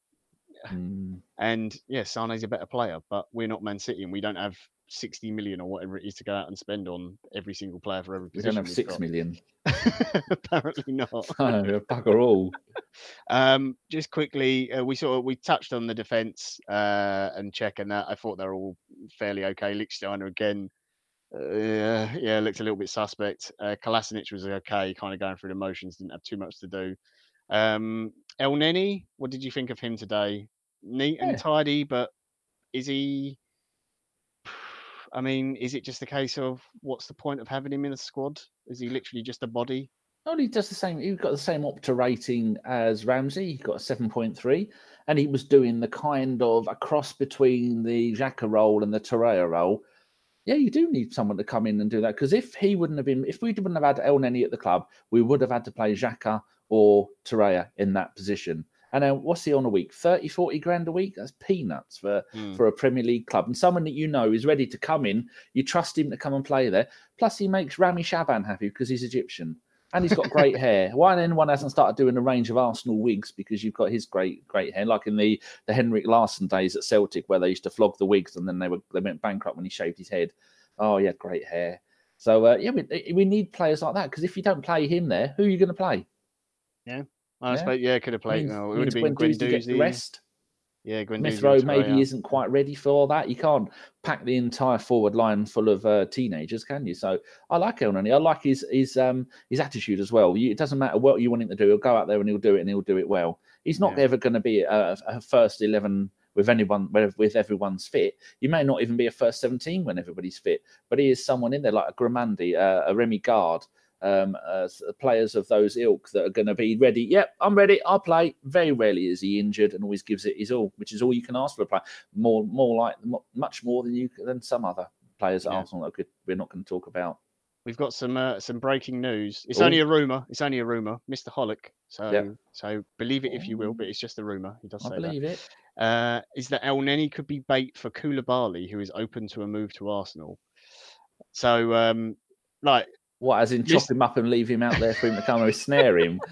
Mm. and yeah, Sane's a better player, but we're not Man City, and we don't have sixty million or whatever it is to go out and spend on every single player for every We don't position have we've six got. million. Apparently not. No, bugger all. Um, just quickly, uh, we sort of we touched on the defense uh, and check and that. I thought they're all fairly okay. Lichtsteiner again, uh, yeah, yeah, looked a little bit suspect. Uh, Kolasinac was okay, kind of going through the motions, didn't have too much to do. Um, El Neni, what did you think of him today? Neat and Yeah. tidy, but is he? I mean, is it just a case of what's the point of having him in a squad? Is he literally just a body? Only does the same. He got the same Opta rating as Ramsey. He got a seven point three, and he was doing the kind of a cross between the Xhaka role and the Torreira role. Yeah, you do need someone to come in and do that, because if he wouldn't have been, if we wouldn't have had El Neni at the club, we would have had to play Xhaka or Torreira in that position. And then what's he on a week? thirty, forty grand a week? That's peanuts for, Hmm. for a Premier League club. And someone that you know is ready to come in, you trust him to come and play there. Plus, he makes Rami Shaban happy because he's Egyptian. And he's got great hair. Why anyone hasn't started doing a range of Arsenal wigs because you've got his great, great hair, like in the the Henrik Larsson days at Celtic, where they used to flog the wigs and then they were they went bankrupt when he shaved his head. Oh, yeah, great hair. So uh, yeah, we we need players like that, because if you don't play him there, who are you going to play? Yeah, I Yeah, suppose. Yeah, could have I played. mean, No, it would have means been Guendouzi gets the Guendouzi. rest. Yeah, Guendouzi or Smith-Rowe maybe Torreira. isn't quite ready for that. You can't pack the entire forward line full of uh, teenagers, can you? So I like El Neni. I like his his um his attitude as well. You, it doesn't matter what you want him to do. He'll go out there and he'll do it, and he'll do it well. He's not Yeah, ever going to be a, a first eleven with anyone, with everyone's fit. You may not even be a first seventeen when everybody's fit, but he is someone in there like a Grimandi, uh, a Remy Gard, um, uh, players of those ilk that are going to be ready. Yep, I'm ready. I'll play. Very rarely is he injured and always gives it his all, which is all you can ask for a player. More, more like much more than you than some other players at Yeah. Arsenal that could, we're not going to talk about. We've got some uh, some breaking news. It's Ooh. only a rumor. It's only a rumor, Mister Hollick. So Yep. so believe it if you will, but it's just a rumor. He does I say believe that. it. Uh, is that El Neni could be bait for Koulibaly, who is open to a move to Arsenal. So, um, like, what, as in this... chop him up and leave him out there for him to come and snare him?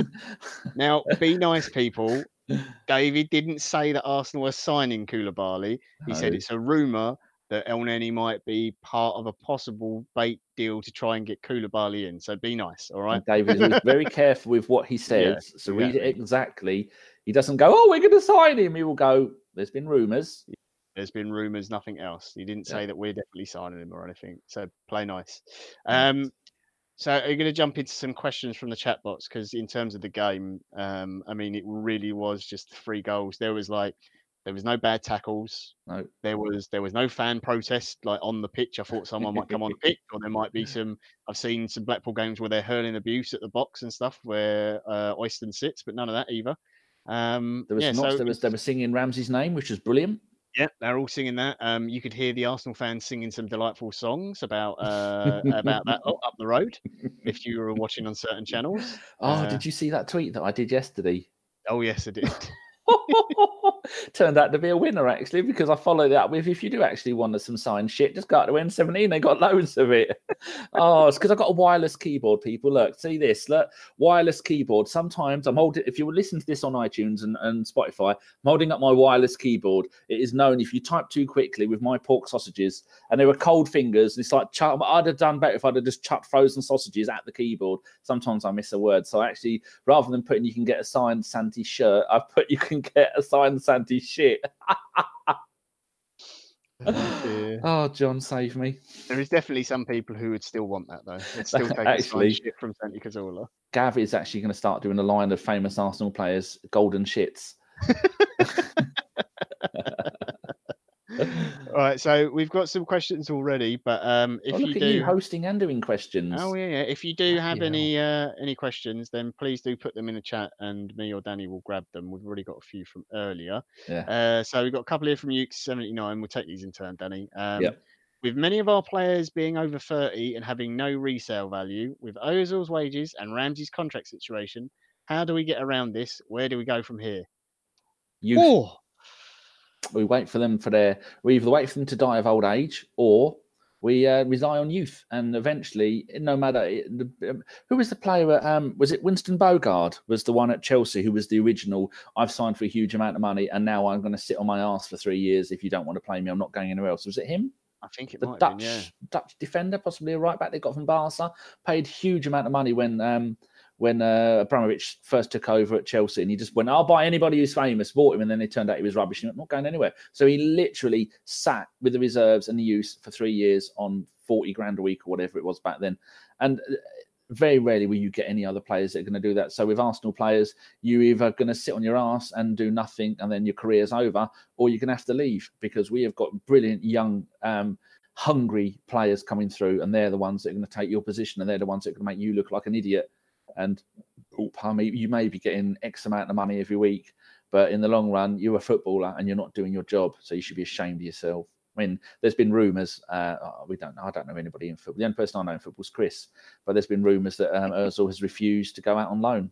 Now, be nice, people. David didn't say that Arsenal are signing Koulibaly. He no. said it's a rumor that El Neni might be part of a possible bait deal to try and get Koulibaly in. So be nice, all right? And David is always very careful with what he says. Yeah, so exactly. read it exactly. He doesn't go, oh, we're going to sign him. He will go, there's been rumours. There's been rumours, nothing else. He didn't say yeah. that we're definitely signing him or anything. So play nice. Nice. Um, so are you going to jump into some questions from the chat box? Because in terms of the game, um, I mean, it really was just three goals. There was like, there was no bad tackles. No. There was there was no fan protest like on the pitch. I thought someone might come on the pitch, or there might be some. I've seen some Blackpool games where they're hurling abuse at the box and stuff where uh, Oyston sits, but none of that either. Um, There was yeah, not. so There was. They were singing Ramsey's name, which was brilliant. yeah, they're all singing that. Um, you could hear the Arsenal fans singing some delightful songs about uh, about that oh, up the road, if you were watching on certain channels. Oh, Uh, did you see that tweet that I did yesterday? oh yes, I did. Turned out to be a winner actually, because I followed that with, if you do actually want some signed shit, just go out to N seventeen. They got loads of it. oh, it's because I've got a wireless keyboard. People, look, see this, look, wireless keyboard. Sometimes I'm holding. If you listen to this on iTunes and, and Spotify, I'm holding up my wireless keyboard. It is known if you type too quickly with my pork sausages, and there were cold fingers. It's like ch- I'd have done better if I'd have just chucked frozen sausages at the keyboard. Sometimes I miss a word, so actually, rather than putting you can get a signed Santi shirt, I've put you can get a signed Santi shit. oh, oh, John, save me. There is definitely some people who would still want that though. They'd still take actually, a shit from Santi Cazorla. Gav is actually going to start doing a line of famous Arsenal players, golden shits. All right, so we've got some questions already, but um, if oh, look you at do you hosting and doing questions. Oh yeah, yeah. If you do have Bloody any uh, any questions, then please do put them in the chat, and me or Danny will grab them. We've already got a few from earlier. Yeah. Uh, so we've got a couple here from Uke seventy-nine. We'll take these in turn, Danny. Um, Yep. With many of our players being over thirty and having no resale value, with Ozil's wages and Ramsey's contract situation, how do we get around this? Where do we go from here? You. Oh. We wait for them for their. We either wait for them to die of old age, or we uh, rely on youth, and eventually, no matter um, who was the player, um, was it Winston Bogarde? Was the one at Chelsea who was the original? I've signed for a huge amount of money, and now I'm going to sit on my ass for three years. If you don't want to play me, I'm not going anywhere else. Was it him? I think it the might Dutch have been, yeah. Dutch defender, possibly a right back they got from Barca, paid huge amount of money when um, when uh, Abramovich first took over at Chelsea, and he just went, "I'll buy anybody who's famous." Bought him, and then it turned out he was rubbish. He went, "Not going anywhere." So he literally sat with the reserves and the youth for three years on forty grand a week or whatever it was back then, and very rarely will you get any other players that are going to do that. So with Arsenal players, you're either going to sit on your ass and do nothing, and then your career's over, or you're going to have to leave, because we have got brilliant young, um, hungry players coming through, and they're the ones that are going to take your position, and they're the ones that are going to make you look like an idiot. And oh, pardon me, you may be getting X amount of money every week, but in the long run, you're a footballer and you're not doing your job, so you should be ashamed of yourself. I mean, there's been rumours. Uh, we don't know. I don't know anybody in football. The only person I know in football is Chris. But there's been rumours that um, Özil has refused to go out on loan.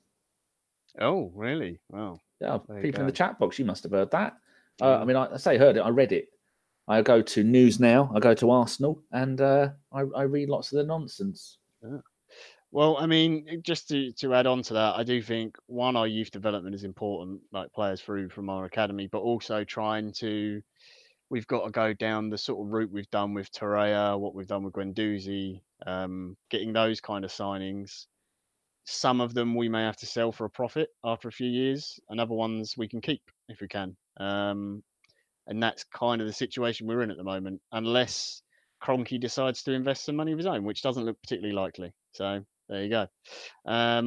Oh, really? Wow. Yeah, people in the chat box, you must have heard that. Uh, Yeah. I mean, I, I say heard it. I read it. I go to News Now. I go to Arsenal, and uh, I, I read lots of the nonsense. Yeah. Well, I mean, just to, to add on to that, I do think one, our youth development is important, like players through from our academy, but also trying to, we've got to go down the sort of route we've done with Torreira, what we've done with Guendouzi, um, getting those kind of signings. Some of them we may have to sell for a profit after a few years, and other ones we can keep if we can. Um, and that's kind of the situation we're in at the moment, unless Kroenke decides to invest some money of his own, which doesn't look particularly likely. So there you go. Um,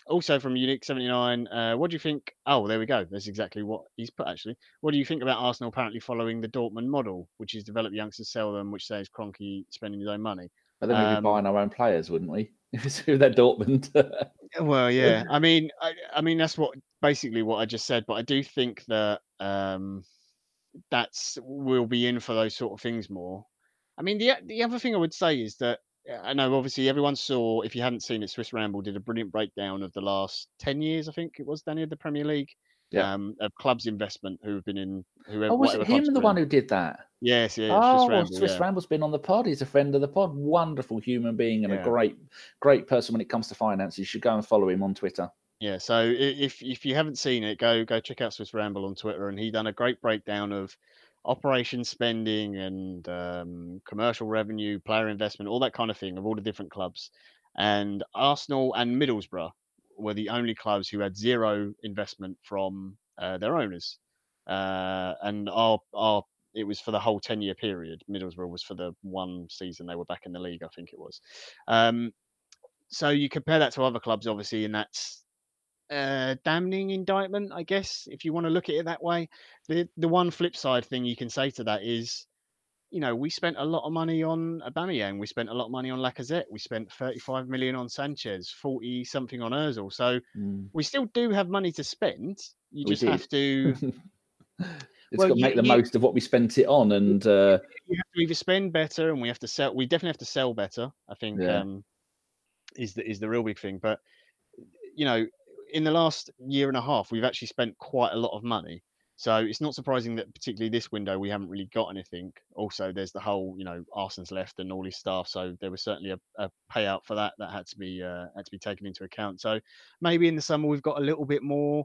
Also from Unique seventy-nine, uh, what do you think? Oh, there we go. That's exactly what he's put actually. What do you think about Arsenal apparently following the Dortmund model, which is develop youngsters, sell them, which saves Kroenke spending his own money? But then we'd be Um, buying our own players, wouldn't we? If it's who they're Dortmund. well, yeah. I mean, I, I mean that's what basically what I just said. But I do think that um, that's we'll be in for those sort of things more. I mean, the the other thing I would say is that uh, I know obviously everyone saw. If you hadn't seen it, Swiss Ramble did a brilliant breakdown of the last ten years. I think it was Danny of the Premier League, Yeah. um, of clubs investment who have been in whoever Oh, was it whatever clubs him, the they're one in. who did that? Yes, yeah, it was Swiss Oh, well, Ramble. Swiss Yeah, Ramble's been on the pod. He's a friend of the pod. Wonderful human being and a yeah. great, great person when it comes to finance. You should go and follow him on Twitter. Yeah, so i- if if you haven't seen it, go go check out Swiss Ramble on Twitter, and he done a great breakdown of operation spending and um, commercial revenue, player investment, all that kind of thing of all the different clubs. And Arsenal and Middlesbrough were the only clubs who had zero investment from uh, their owners. Uh, and our our it was for the whole ten year period. Middlesbrough was for the one season they were back in the league, I think it was. Um, so you compare that to other clubs, obviously, and that's uh, damning indictment, I guess, if you want to look at it that way. The the one flip side thing you can say to that is, you know, we spent a lot of money on Aubameyang, we spent a lot of money on Lacazette, we spent thirty-five million on Sanchez, forty something on Özil. So Mm, we still do have money to spend. You we just did. have to, It's well, got to you make the you most of what we spent it on. And uh, you have to either spend better, and we have to sell. We definitely have to sell better. I think yeah, um, is the is the real big thing. But you know, in the last year and a half, we've actually spent quite a lot of money. So it's not surprising that particularly this window we haven't really got anything. Also, there's the whole, you know, Arsenal's left and all his staff, so there was certainly a, a payout for that that had to be uh, had to be taken into account. So maybe in the summer we've got a little bit more.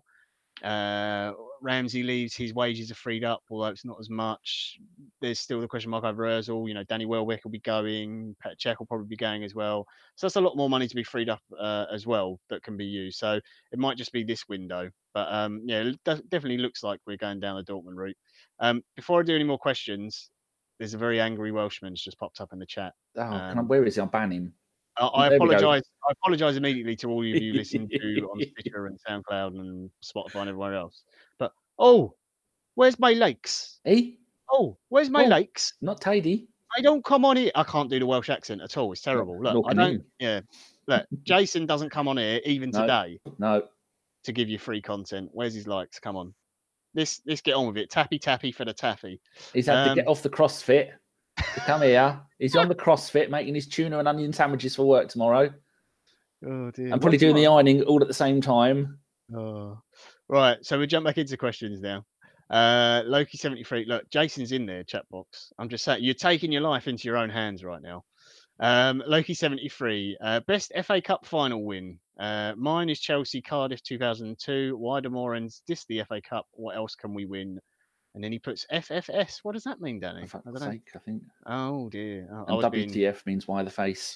Uh, Ramsey leaves, his wages are freed up, although it's not as much. There's still the question mark over Ozil. You know, Danny Welbeck will be going, Petr Cech will probably be going as well. So that's a lot more money to be freed up uh, as well that can be used. So it might just be this window, but um, yeah, it de- definitely looks like we're going down the Dortmund route. Um, before I do any more questions, there's a very angry Welshman's just popped up in the chat. oh, can I, Um, where is he? I'll ban him. I Oh, I there we go. apologize. I apologize immediately to all of you listening to on Stitcher and SoundCloud and Spotify and everywhere else. But oh, where's my lakes? Hey, Oh, where's my oh, lakes? not tidy. I don't come on here. I can't do the Welsh accent at all. It's Nor, terrible. Look, nor I can don't. he. Yeah, look, Jason doesn't come on here even No, today no. to give you free content. Where's his likes? Come on, this let's get on with it. Tappy tappy for the taffy. He's had to get Um, off the CrossFit to come here. He's on the CrossFit making his tuna and onion sandwiches for work tomorrow. oh dear, And probably what doing the tomorrow? ironing all at the same time. Oh. Right, so we jump back into questions now. Uh, Loki seventy-three. Look, Jason's in there, chat box. I'm just saying, you're taking your life into your own hands right now. Um, Loki seventy-three. Uh, best F A Cup final win. Uh, mine is Chelsea Cardiff two thousand two. Weidemoren's this the F A Cup. What else can we win? And then he puts F F S. What does that mean, For Danny? I don't fuck's know. sake, I think. Oh dear. Oh, I And was being. W T F means why the face.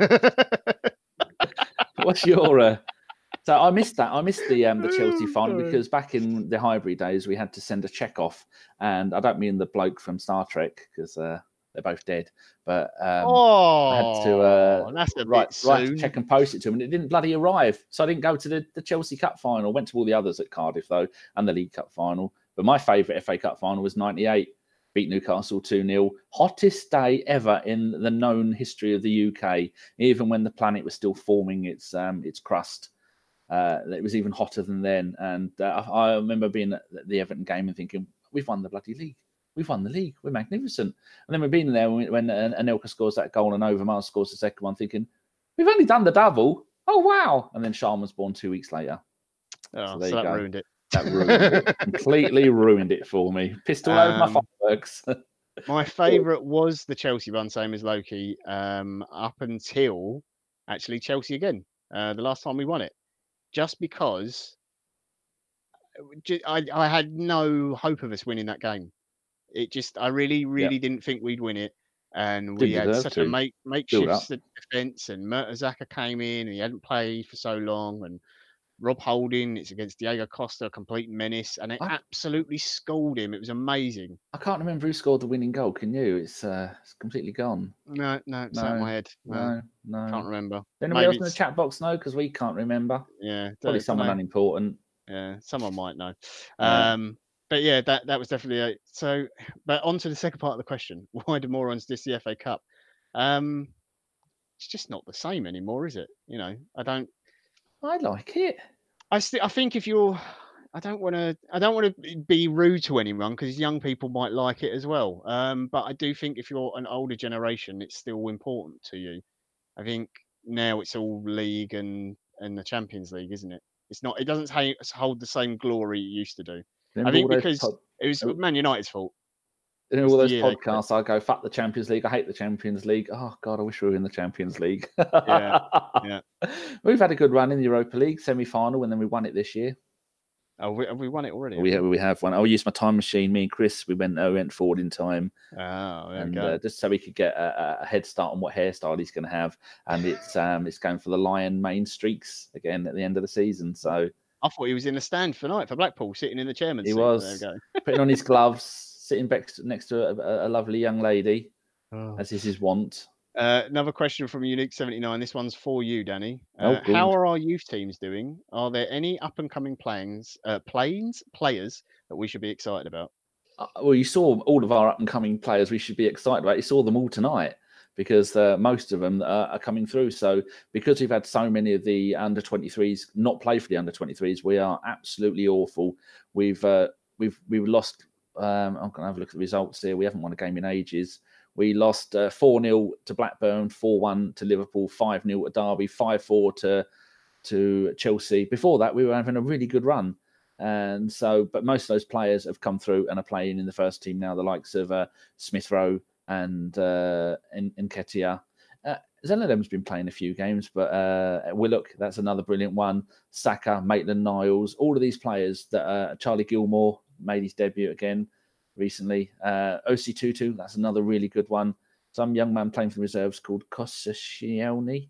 What's your uh, so I missed that. I missed the um, the Chelsea Oh, final sorry. because back in the Highbury days we had to send a check off, and I don't mean the bloke from Star Trek because uh, they're both dead, but um, I had to uh, Oh, that's a write bit write a soon. check and post it to him, and it didn't bloody arrive. So I didn't go to the, the Chelsea Cup final. Went to all the others at Cardiff though, and the League Cup final. But my favourite F A Cup final was ninety-eight. Beat Newcastle two nil. Hottest day ever in the known history of the U K, even when the planet was still forming its um, its crust. Uh, it was even hotter than then. And uh, I remember being at the Everton game and thinking, we've won the bloody league. We've won the league. We're magnificent. And then we've been there when, when Anelka scores that goal and Overmars scores the second one, thinking, we've only done the double. Oh, wow. And then Sharman was born two weeks later. So Oh, there so you that go. ruined it. That ruined it. Completely ruined it for me. Pissed all over my um, fireworks. my favourite was the Chelsea run, same as Loki, um, up until actually Chelsea again. Uh, the last time we won it, just because ju- I, I had no hope of us winning that game. It just, I really, Yeah. really didn't think we'd win it. And we Didn't had deserve such a to. make, Build makeshift up. s- defence, and Mertesacker came in and he hadn't played for so long. And Rob Holding. It's against Diego Costa, a complete menace, and they I absolutely schooled him. It was amazing. I can't remember who scored the winning goal. Can you? It's uh, it's completely gone. No, no, it's out of No, my head. No, no, no. can't remember. Anybody Maybe else in the it's chat box know? Because we can't remember. yeah, Probably don't, don't someone know. unimportant. Yeah, someone might know. Yeah. Um, but yeah, that that was definitely a so. But on to the second part of the question: Why do Morons diss the F A Cup? Um, it's just not the same anymore, is it? You know, I don't. I like it. I st- I think if you're, I don't want to, I don't want to be rude to anyone because young people might like it as well. Um, but I do think if you're an older generation, it's still important to you. I think now it's all league and and the Champions League, isn't it? It's not. It doesn't ha- hold the same glory it used to do. I Remember all think those because pod, it was Man United's fault. remember It's all the those year they got it. podcasts? I go, fuck the Champions League. I hate the Champions League. Oh God, I wish we were in the Champions League. Yeah, yeah. We've had a good run in the Europa League semi-final, and then we won it this year. Oh, we, have we won it already? Have We we? we have one. I'll use my time machine. Me and Chris, we went uh, went forward in time, Oh, there we and go. uh, just so we could get a, a head start on what hairstyle he's going to have. And it's um it's going for the Lion main streaks again at the end of the season. So I thought he was in the stand for night for Blackpool, sitting in the chairman's he seat. But there we was go. putting on his gloves, sitting next next to a, a lovely young lady, Oh. as is his wont. Uh, another question from Unique seventy-nine. This one's for you, Danny. Oh, Uh, how good. are our youth teams doing? Are there any up and coming planes, uh, planes, players that we should be excited about? Uh, well, you saw all of our up and coming players we should be excited about. You saw them all tonight because uh, most of them uh, are coming through. So, because we've had so many of the under twenty-threes not play for the under twenty-threes, we are absolutely awful. We've uh, we've we've lost. Um, I'm going to have a look at the results here. We haven't won a game in ages. We lost uh, four nil to Blackburn, four one to Liverpool, five nil to Derby, five four to to Chelsea. Before that, we were having a really good run. And so, but most of those players have come through and are playing in the first team now, the likes of uh, Smith Rowe and uh, and, and Ketia. Uh, Zenadem's been playing a few games, but uh, Willock, that's another brilliant one. Saka, Maitland Niles, all of these players that uh, Charlie Gilmore made his debut again recently. Uh, O C Tutu, that's another really good one. Some young man playing for the reserves called Koscielny.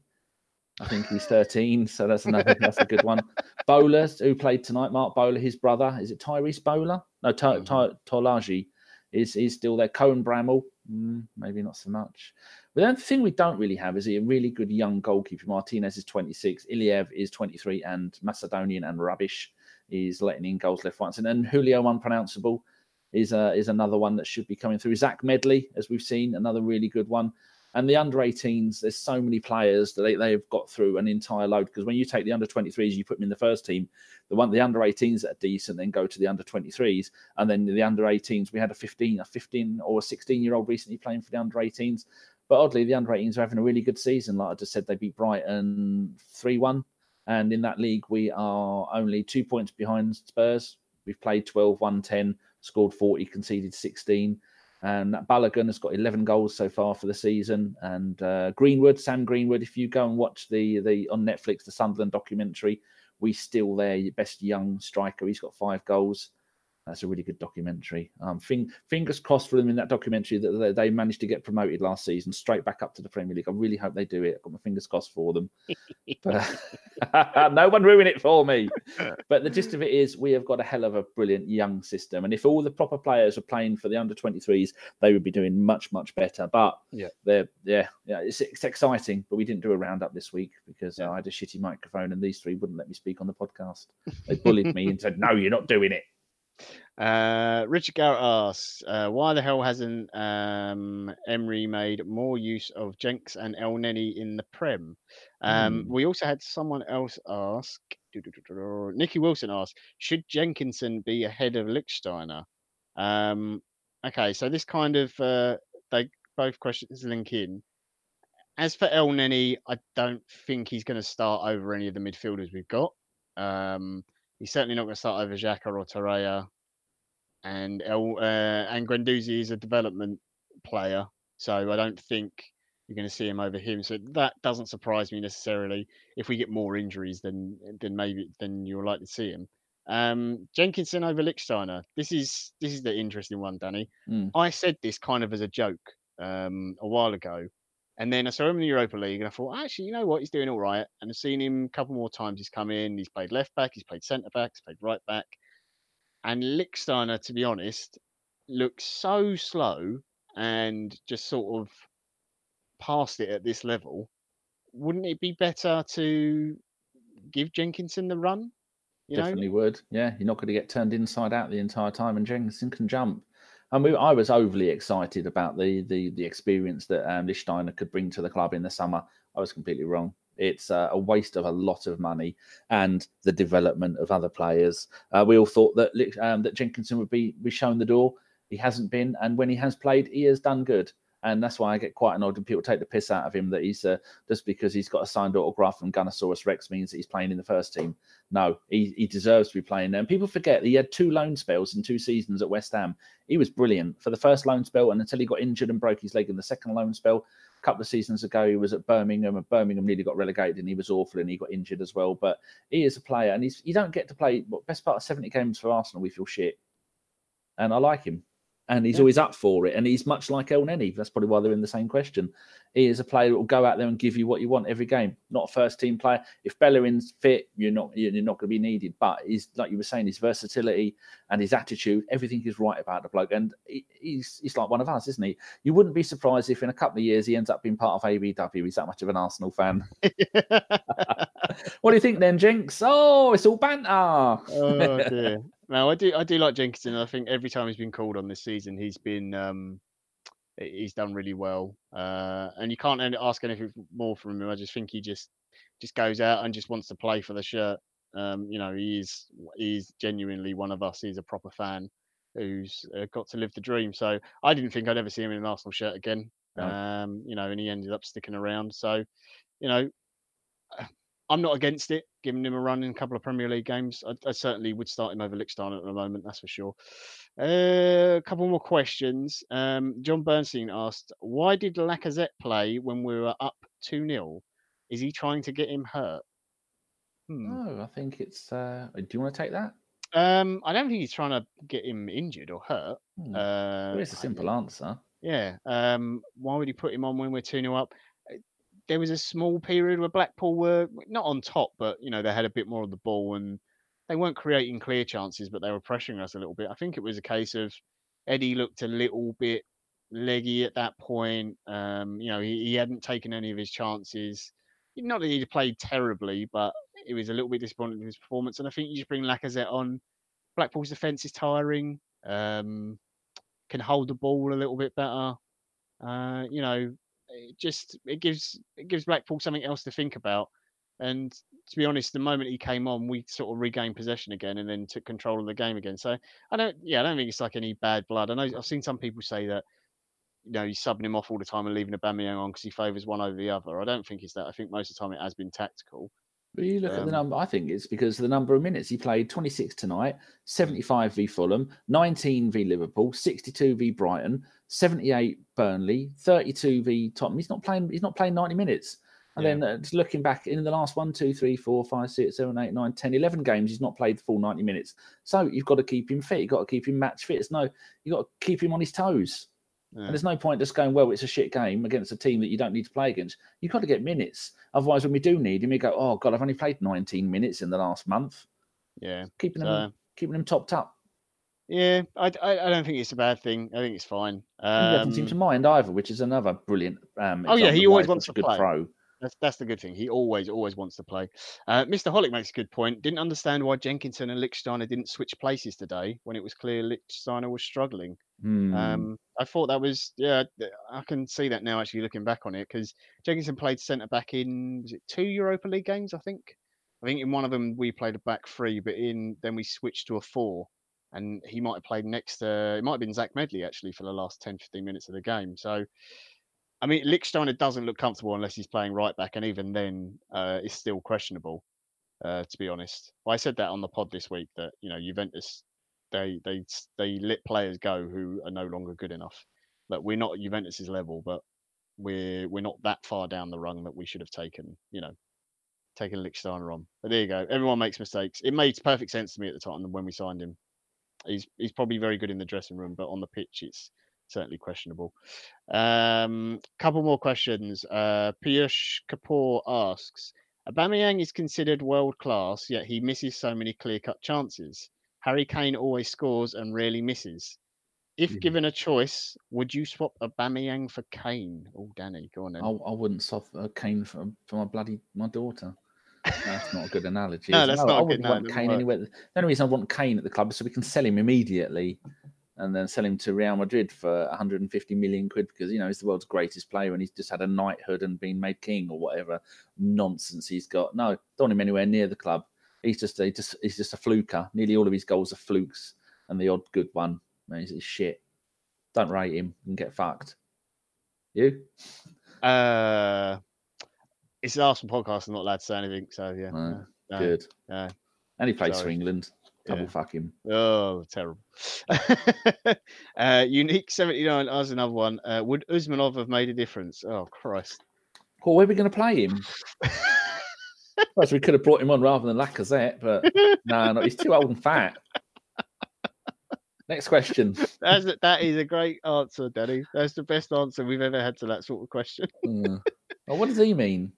I think he's thirteen, so that's another that's a good one. Bowler, who played tonight, Mark Bowler, his brother, is it Tyrese Bowler? No, Ty- hmm Ty- Tolaji is is still there. Cohen Bramall, mm, maybe not so much. But the thing we don't really have is a really good young goalkeeper. Martinez is twenty-six, Iliev is twenty-three, and Macedonian and rubbish is letting in goals left, once. And then Julio Unpronounceable is uh, is another one that should be coming through. Zach Medley, as we've seen, another really good one. And the under eighteens, there's so many players that they, they've got through an entire load. Because when you take the under twenty-threes, you put them in the first team. The one, the under eighteens that are decent, then go to the under twenty-threes, and then the under eighteens. We had a fifteen, a fifteen or a sixteen year old recently playing for the under eighteens. But oddly, the under eighteens are having a really good season. Like I just said, they beat Brighton three one, and in that league we are only two points behind Spurs. We've played twelve, won ten, scored forty, conceded sixteen. And Balogun has got eleven goals so far for the season. And uh, Greenwood, Sam Greenwood, if you go and watch the the on Netflix, the Sunderland documentary, We Still There, your best young striker. He's got five goals. That's a really good documentary. Um, fing, fingers crossed for them in that documentary that they managed to get promoted last season straight back up to the Premier League. I really hope they do it. I've got my fingers crossed for them. But uh, no one ruin it for me. But the gist of it is we have got a hell of a brilliant young system. And if all the proper players are playing for the under twenty-threes, they would be doing much, much better. But Yeah, they're, yeah, yeah, it's, it's exciting. But we didn't do a roundup this week because yeah. uh, I had a shitty microphone and these three wouldn't let me speak on the podcast. They bullied me and said, no, you're not doing it. Uh, Richard Garrett asks, uh, why the hell hasn't um, Emery made more use of Jenks and El Neni in the Prem? Um, Hmm. we also had someone else ask, Nicky Wilson asked, should Jenkinson be ahead of Lichtsteiner? Um, okay, so this kind of, uh, they both questions link in. As for El Neni, I don't think he's going to start over any of the midfielders we've got. Um, he's certainly not going to start over Xhaka or Torreira, and El uh, and Guendouzi is a development player, so I don't think you're going to see him over him. So that doesn't surprise me necessarily. If we get more injuries, then then maybe then you're likely to see him. Um, Jenkinson over Lichtsteiner. This is this is the interesting one, Danny. Hmm. I said this kind of as a joke um, a while ago, And then I saw him in the Europa League, and I thought, actually, you know what, he's doing all right. And I've seen him a couple more times. He's come in, he's played left back, he's played centre back, he's played right back. And Lichtsteiner, to be honest, looks so slow and just sort of past it at this level. Wouldn't it be better to give Jenkinson the run? You know? Definitely would. Yeah, you're not going to get turned inside out the entire time, and Jenkinson can jump. I mean, I was overly excited about the the the experience that um, Lichtsteiner could bring to the club in the summer. I was completely wrong. It's uh, a waste of a lot of money and the development of other players. Uh, we all thought that Lich- um, that Jenkinson would be be shown the door. He hasn't been, and when he has played, he has done good. And that's why I get quite annoyed when people take the piss out of him that he's uh, just because he's got a signed autograph from Gunnosaurus Rex means that he's playing in the first team. No, he, he deserves to be playing there. And people forget that he had two loan spells in two seasons at West Ham. He was brilliant for the first loan spell and until he got injured and broke his leg in the second loan spell. A couple of seasons ago, he was at Birmingham, and Birmingham nearly got relegated, and he was awful, and he got injured as well. But he is a player, and he's you don't get to play what best part of seventy games for Arsenal. We feel shit, and I like him, and he's Yeah. always up for it. And he's much like El Neni. That's probably why they're in the same question. He is a player that will go out there and give you what you want every game. Not a first team player. If Bellerin's fit, you're not you're not going to be needed. But he's like you were saying, his versatility and his attitude, everything is right about the bloke. And he, he's he's like one of us, isn't he? You wouldn't be surprised if in a couple of years he ends up being part of A B W. He's that much of an Arsenal fan. What do you think then, Jinx? Oh, it's all banter. Oh dear. No, I do I do like Jenkinson. I think every time he's been called on this season, he's been um he's done really well. Uh, and you can't any- ask anything more from him. I just think he just just goes out and just wants to play for the shirt. Um, you know, he is he's genuinely one of us. He's a proper fan who's uh, got to live the dream. So I didn't think I'd ever see him in an Arsenal shirt again. No. Um, you know, and he ended up sticking around. So you know, I'm not against it, giving him a run in a couple of Premier League games. I, I certainly would start him over Lichtstein at the moment, that's for sure. Uh, a couple more questions. Um, John Bernstein asked, why did Lacazette play when we were up two nil? Is he trying to get him hurt? Hmm. No, I think it's. Uh, do you want to take that? Um, I don't think he's trying to get him injured or hurt. Hmm. Uh, There is a I- simple answer. yeah. Um, why would he put him on when we're two nil up? Uh, There was a small period where Blackpool were not on top, but you know they had a bit more of the ball and they weren't creating clear chances, but they were pressuring us a little bit. I think it was a case of Eddie looked a little bit leggy at that point. Um, you know, he, he hadn't taken any of his chances. Not that he'd played terribly, but it was a little bit disappointing with his performance. And I think you just bring Lacazette on. Blackpool's defence is tiring. Um, can hold the ball a little bit better. Uh, you know, it just it gives it gives Blackpool something else to think about. And to be honest, the moment he came on, we sort of regained possession again and then took control of the game again. So I don't, yeah, I don't think it's like any bad blood. I know I've seen some people say that you know he's subbing him off all the time and leaving Aubameyang on because he favours one over the other. I don't think it's that. I think most of the time it has been tactical. But you look at the Um, number, I think it's because of the number of minutes. He played twenty-six tonight, seventy-five v Fulham, nineteen v Liverpool, sixty-two v Brighton, seventy-eight Burnley, thirty-two v Tottenham. He's not playing, he's not playing ninety minutes. And yeah, then uh, just looking back in the last one, two, three, four, five, six, seven, eight, nine, ten, eleven games, he's not played the full ninety minutes. So you've got to keep him fit. You've got to keep him match fit. It's no, you've got to keep him on his toes. And yeah, there's no point just going, well, it's a shit game against a team that you don't need to play against. You've got to get minutes. Otherwise, when we do need him, we go, oh, God, I've only played nineteen minutes in the last month. yeah. Keeping them So keeping them topped up. yeah, I, I, I don't think it's a bad thing. I think it's fine. And he doesn't seem to Um, mind either, which is another brilliant um, oh yeah, example he of why always he's wants such a to good play. pro. That's that's the good thing. He always, always wants to play. Uh, mister Holick makes a good point. Didn't understand why Jenkinson and Lichtsteiner didn't switch places today when it was clear Lichtsteiner was struggling. Hmm. Um, I thought that was yeah. th- I can see that now actually looking back on it because Jenkinson played centre back in was it two Europa League games? I think. I think in one of them we played a back three, but in then we switched to a four, and he might have played next to it might have been Zach Medley actually for the last ten fifteen minutes of the game. So I mean, Lichtsteiner doesn't look comfortable unless he's playing right back, and even then, uh, it's still questionable. Uh, to be honest, well, I said that on the pod this week that you know Juventus they they they let players go who are no longer good enough. That we're not at Juventus's level, but we're we're not that far down the rung that we should have taken. You know, taken Lichtsteiner on. But there you go. Everyone makes mistakes. It made perfect sense to me at the time when we signed him. He's he's probably very good in the dressing room, but on the pitch, it's certainly questionable. Um, couple more questions. Uh, Piyush Kapoor asks, Aubameyang is considered world class, yet he misses so many clear cut chances. Harry Kane always scores and rarely misses. If Yeah. given a choice, would you swap Aubameyang for Kane? Oh, Danny, go on I, then. I wouldn't soft uh, Kane for, for my bloody my daughter. That's not a good analogy, No, is it? that's No, I not good. wouldn't No, it want doesn't Kane work. anywhere. The only reason I want Kane at the club is so we can sell him immediately and then sell him to Real Madrid for one hundred fifty million quid because, you know, he's the world's greatest player and he's just had a knighthood and been made king or whatever nonsense he's got. No, don't want him anywhere near the club. He's just a, just he's just a fluker. Nearly all of his goals are flukes and the odd good one. Man, he's, he's shit. Don't rate him and get fucked. You? Uh, it's an Arsenal podcast. I'm not allowed to say anything. So yeah, No, no, no, good. no. And he plays for Sorry. England. Double Yeah. fuck him. Oh, terrible. uh, Unique seventy-nine asks another one. Uh, would Usmanov have made a difference? Oh, Christ. Well, where are we going to play him? Suppose we could have brought him on rather than Lacazette, but no, no, he's too old and fat. Next question. That's a, that is a great answer, Danny. That's the best answer we've ever had to that sort of question. Uh, well, what does he mean?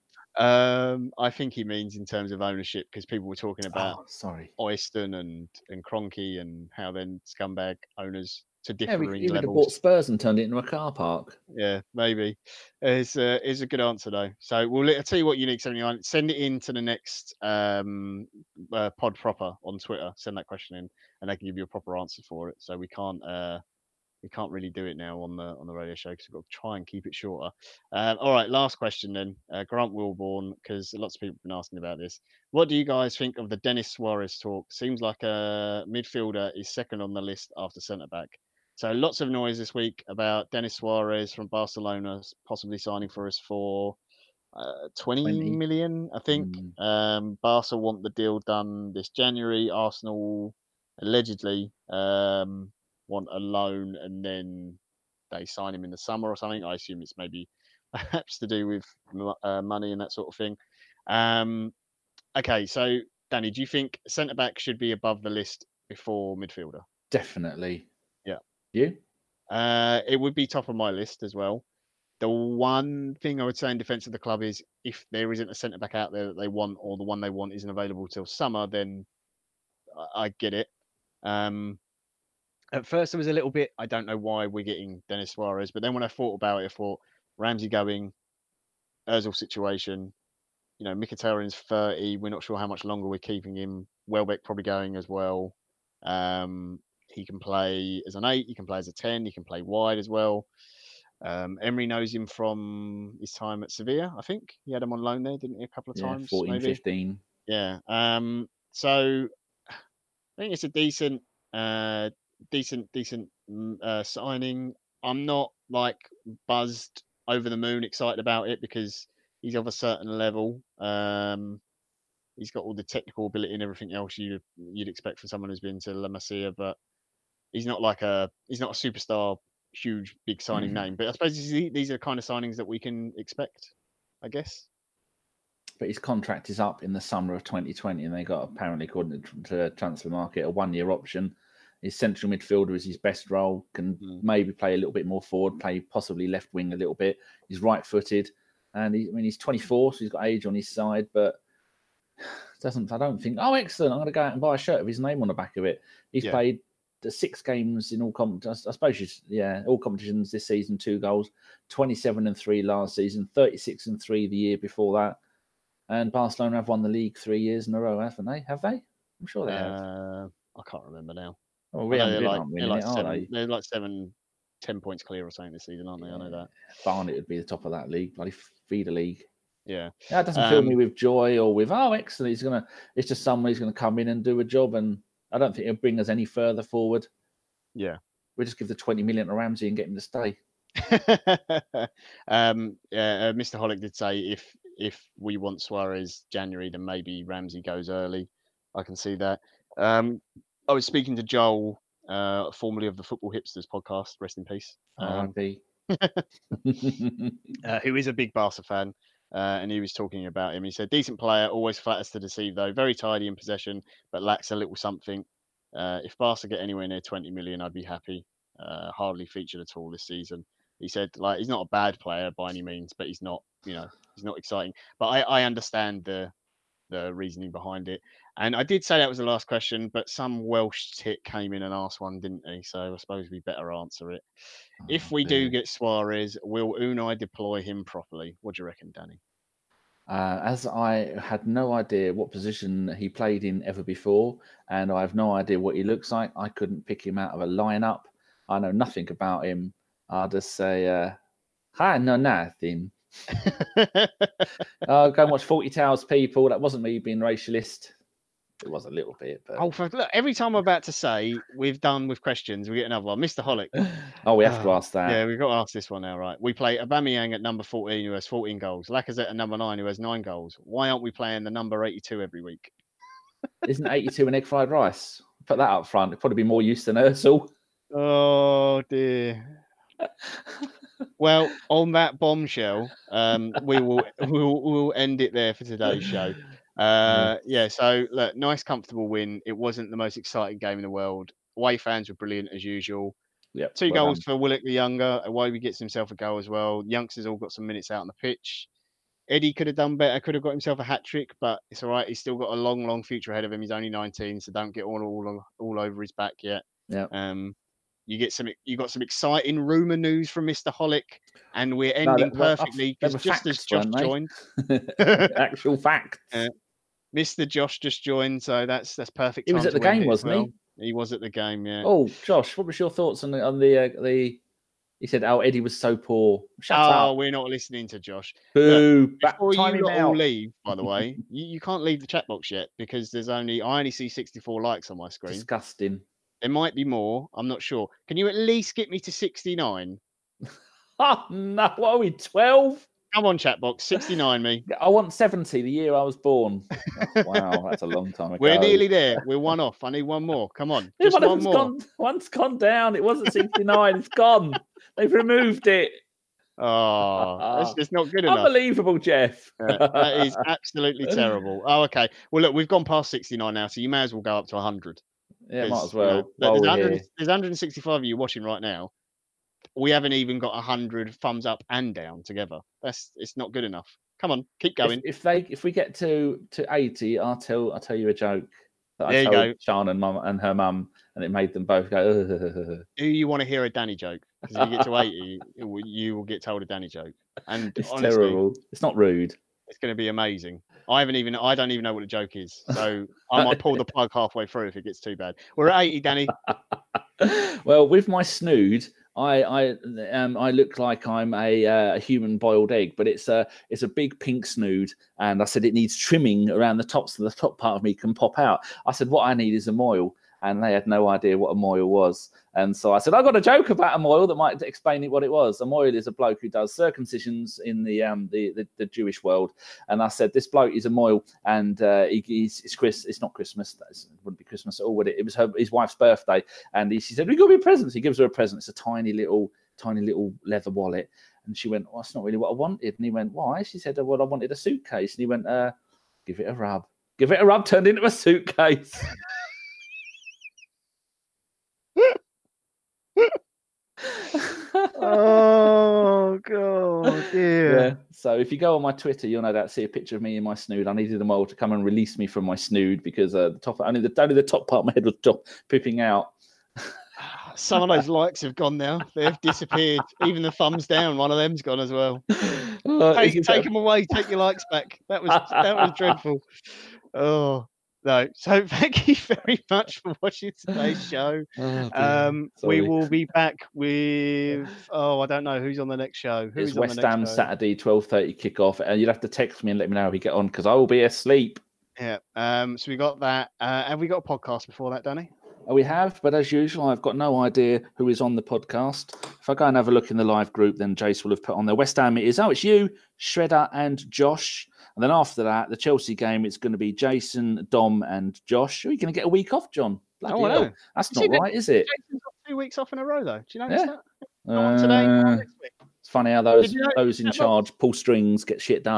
Um, I think he means in terms of ownership because people were talking about Oh, sorry. Oyston and and Cronky and how then scumbag owners to Yeah, we, differing he would have bought levels. Spurs and turned it into a car park. Yeah, maybe. It's a, it's a good answer though. So we'll let, I'll tell you what, Unique seventy-nine, send it in to the next um, uh, pod proper on Twitter. Send that question in, and they can give you a proper answer for it. So we can't uh, we can't really do it now on the on the radio show because we've got to try and keep it shorter. Um, all right, last question then, uh, Grant Wilborn, because lots of people have been asking about this. What do you guys think of the Dennis Suarez talk? Seems like a midfielder is second on the list after centre back. So lots of noise this week about Dennis Suarez from Barcelona possibly signing for us for uh, twenty twenty. million, I think. Mm, Um, Barca want the deal done this January. Arsenal allegedly um, want a loan and then they sign him in the summer or something. I assume it's maybe perhaps to do with mo- uh, money and that sort of thing. Um, okay, so Danny, do you think centre back should be above the list before midfielder? definitely. Yeah. You? Uh, it would be top of my list as well. The one thing I would say in defence of the club is if there isn't a centre back out there that they want, or the one they want isn't available till summer, then I, I get it. Um, at first, it was a little bit. I don't know why we're getting Dennis Suarez, but then when I thought about it, I thought Ramsey going, Özil situation. You know, Mkhitaryan's thirty. We're not sure how much longer we're keeping him. Welbeck probably going as well. Um, he can play as an eight. He can play as a ten. He can play wide as well. Um, Emery knows him from his time at Sevilla, I think. He had him on loan there, didn't he, a couple of Yeah, times, fourteen, maybe? fifteen. Yeah. Um, so I think it's a decent, uh, decent, decent mm, uh, signing. I'm not like buzzed over the moon excited about it because he's of a certain level. Um, he's got all the technical ability and everything else you you'd expect from someone who's been to La Masia, but he's not like a he's not a superstar, huge, big signing name. But I suppose these these are the kind of signings that we can expect, I guess. But his contract is up in the summer of twenty twenty, and they got apparently, according to the transfer market, a one-year option. His central midfielder is his best role. Can Mm. maybe play a little bit more forward, play possibly left wing a little bit. He's right-footed, and he, I mean he's twenty-four, so he's got age on his side. But doesn't I don't think. Oh, excellent! I'm going to go out and buy a shirt with his name on the back of it. He's Yeah. played the six games in all comp. I suppose he's, yeah, all competitions this season. Two goals, twenty-seven and three last season, thirty-six and three the year before that. And Barcelona have won the league three years in a row, haven't they? Have they? I'm sure they have. Uh, I can't remember now. Oh, I Real know they're Madrid like aren't they're winning like it, are seven. they? They're like seven, ten points clear or something this season, aren't they? I know Yeah. that. Barnet would be the top of that league, bloody feeder league. Yeah. That doesn't fill me Um, with joy or with, oh, excellent. He's gonna. It's just someone who's going to come in and do a job, and I don't think he'll bring us any further forward. yeah. We'll just give the twenty million to Ramsey and get him to stay. um, yeah, uh, Mister Hollick did say if if we want Suarez January, then maybe Ramsey goes early. I can see that. Um, I was speaking to Joel, uh, formerly of the Football Hipsters podcast, rest in peace, um, R I P. uh, who is a big Barca fan. Uh, and he was talking about him. He said, decent player, always flatters to deceive, though. Very tidy in possession, but lacks a little something. Uh, if Barca get anywhere near twenty million, I'd be happy. Uh, hardly featured at all this season. He said like he's not a bad player by any means, but he's not, you know, he's not exciting. But I, I understand the the reasoning behind it. And I did say that was the last question, but some Welsh tit came in and asked one, didn't he? So I suppose we better answer it. If Oh, we do dear. get Suarez, will Unai deploy him properly? What do you reckon, Danny? Uh, as I had no idea what position he played in ever before, and I have no idea what he looks like, I couldn't pick him out of a lineup. I know nothing about him. I'll just say, uh, I know nothing. Oh, go and watch Forty Towers, people. That wasn't me being racialist. It was a little bit, but Oh, for, look, every time I'm about to say we've done with questions, we get another one. Mister Holick. oh, we have to Oh, ask that. yeah, we've got to ask this one now, right? We play Aubameyang at number fourteen, who has fourteen goals. Lacazette at number nine, who has nine goals. Why aren't we playing the number eighty-two every week? Isn't eighty-two an egg fried rice? Put that up front. It'd probably be more use than Ursel. Oh dear. Well, on that bombshell, um, we will we'll, we'll end it there for today's show. Uh, yeah. So look, nice, comfortable win. It wasn't the most exciting game in the world. Away fans were brilliant as usual. Yep. Two Well goals done. for Willock the younger. Away gets himself a goal as well. Youngsters all got some minutes out on the pitch. Eddie could have done better. Could have got himself a hat trick, but it's all right. He's still got a long, long future ahead of him. He's only nineteen, so don't get all all all over his back yet. Yeah. Um, you get some. You got some exciting rumor news from Mister Holick, and we're No, ending that- well, perfectly they because were just as facts, Josh weren't they? joined, Actual facts. uh, Mister Josh just joined, so that's that's perfect. He was time at the to end game, it as wasn't well. he? He was at the game, yeah. Oh, Josh, what was your thoughts on the on the uh, the? He said, "Oh, Eddie was so poor." Shut Oh, up. we're not listening to Josh. Look, Boo. Back, before time you him lot all out. leave, by the way, you, you can't leave the chat box yet because there's only I only see sixty-four likes on my screen. Disgusting. There might be more. I'm not sure. Can you at least get me to sixty-nine? Oh no! What are we? Twelve? Come on, chat box. sixty-nine me. I want seventy. The year I was born. Oh, wow, that's a long time ago. We're nearly there. We're one off. I need one more. Come on. Just one one of more. Gone, one's gone down. It wasn't sixty-nine. It's gone. They've removed it. Oh, it's, it's not good enough. Unbelievable, Jeff. Uh, that is absolutely terrible. Oh, okay. Well, look, we've gone past sixty-nine now, so you may as well go up to one hundred. Yeah, might as well. You know, while there's, we're one hundred, here. there's one hundred sixty-five of you watching right now. We haven't even got one hundred thumbs up and down together. That's it's not good enough. Come on, keep going. If, if they if we get to to eighty, I'll tell I'll tell you a joke that There I you told go. Sean and mum and her mum, and it made them both go. Ugh. Do you want to hear a Danny joke? Because if you get to eighty, it will- you will get told a Danny joke. And It's honestly, terrible. It's not rude. it's going to be amazing. I haven't even I don't even know what a joke is, so I might pull the plug halfway through if it gets too bad. We're at eighty, Danny. Well, with my snood, I I um I look like I'm a, uh, a human boiled egg, but it's a it's a big pink snood, and I said it needs trimming around the top so the top part of me can pop out. I said what I need is a moil, and they had no idea what a moil was, and so I said I got a joke about a moil that might explain it what it was. A moil is a bloke who does circumcisions in the um the the, the Jewish world, and I said this bloke is a moil, and uh, he, he's it's Chris it's not Christmas, that wouldn't be Christmas at all, would it? It was her his wife's birthday, and he, she said we got me presents. He gives her a present. It's a tiny little tiny little leather wallet, and she went, well, that's not really what I wanted. And he went, why? She said, well, I wanted a suitcase, and he went, uh, give it a rub. Give it a rub. Turned into a suitcase. Oh god, dear. Yeah. So if you go on my Twitter, you'll no doubt see a picture of me in my snood. I needed a mole to come and release me from my snood because uh, the top only the only the top part of my head was top, pooping out. Some of those likes have gone now. They've disappeared. Even the thumbs down, one of them's gone as well. Uh, Take, it's- take them away. Take your likes back. That was that was dreadful. Oh no. So thank you very much for watching today's show. Oh, dear. Um, we Sorry. will be back with oh I don't know who's on the next show. Who's It's on West the next Ham show? Saturday twelve thirty kickoff, and you'll have to text me and let me know how we get on because I will be asleep. Yeah. Um. So we got that. Uh, have we got a podcast before that, Danny? We have, but as usual, I've got no idea who is on the podcast. If I go and have a look in the live group, then Jace will have put on there. West Ham it is. Oh, it's you, Shredder, and Josh. And then after that, the Chelsea game, it's going to be Jason, Dom, and Josh. Are you going to get a week off, John? Bloody Oh, I hell. know. That's You see not that- right, is it? Jason's got two weeks off in a row, though. Do you notice Yeah. that? Not on today, not on Uh, next week. it's funny how those Did you know- those in yeah, charge pull strings, get shit done.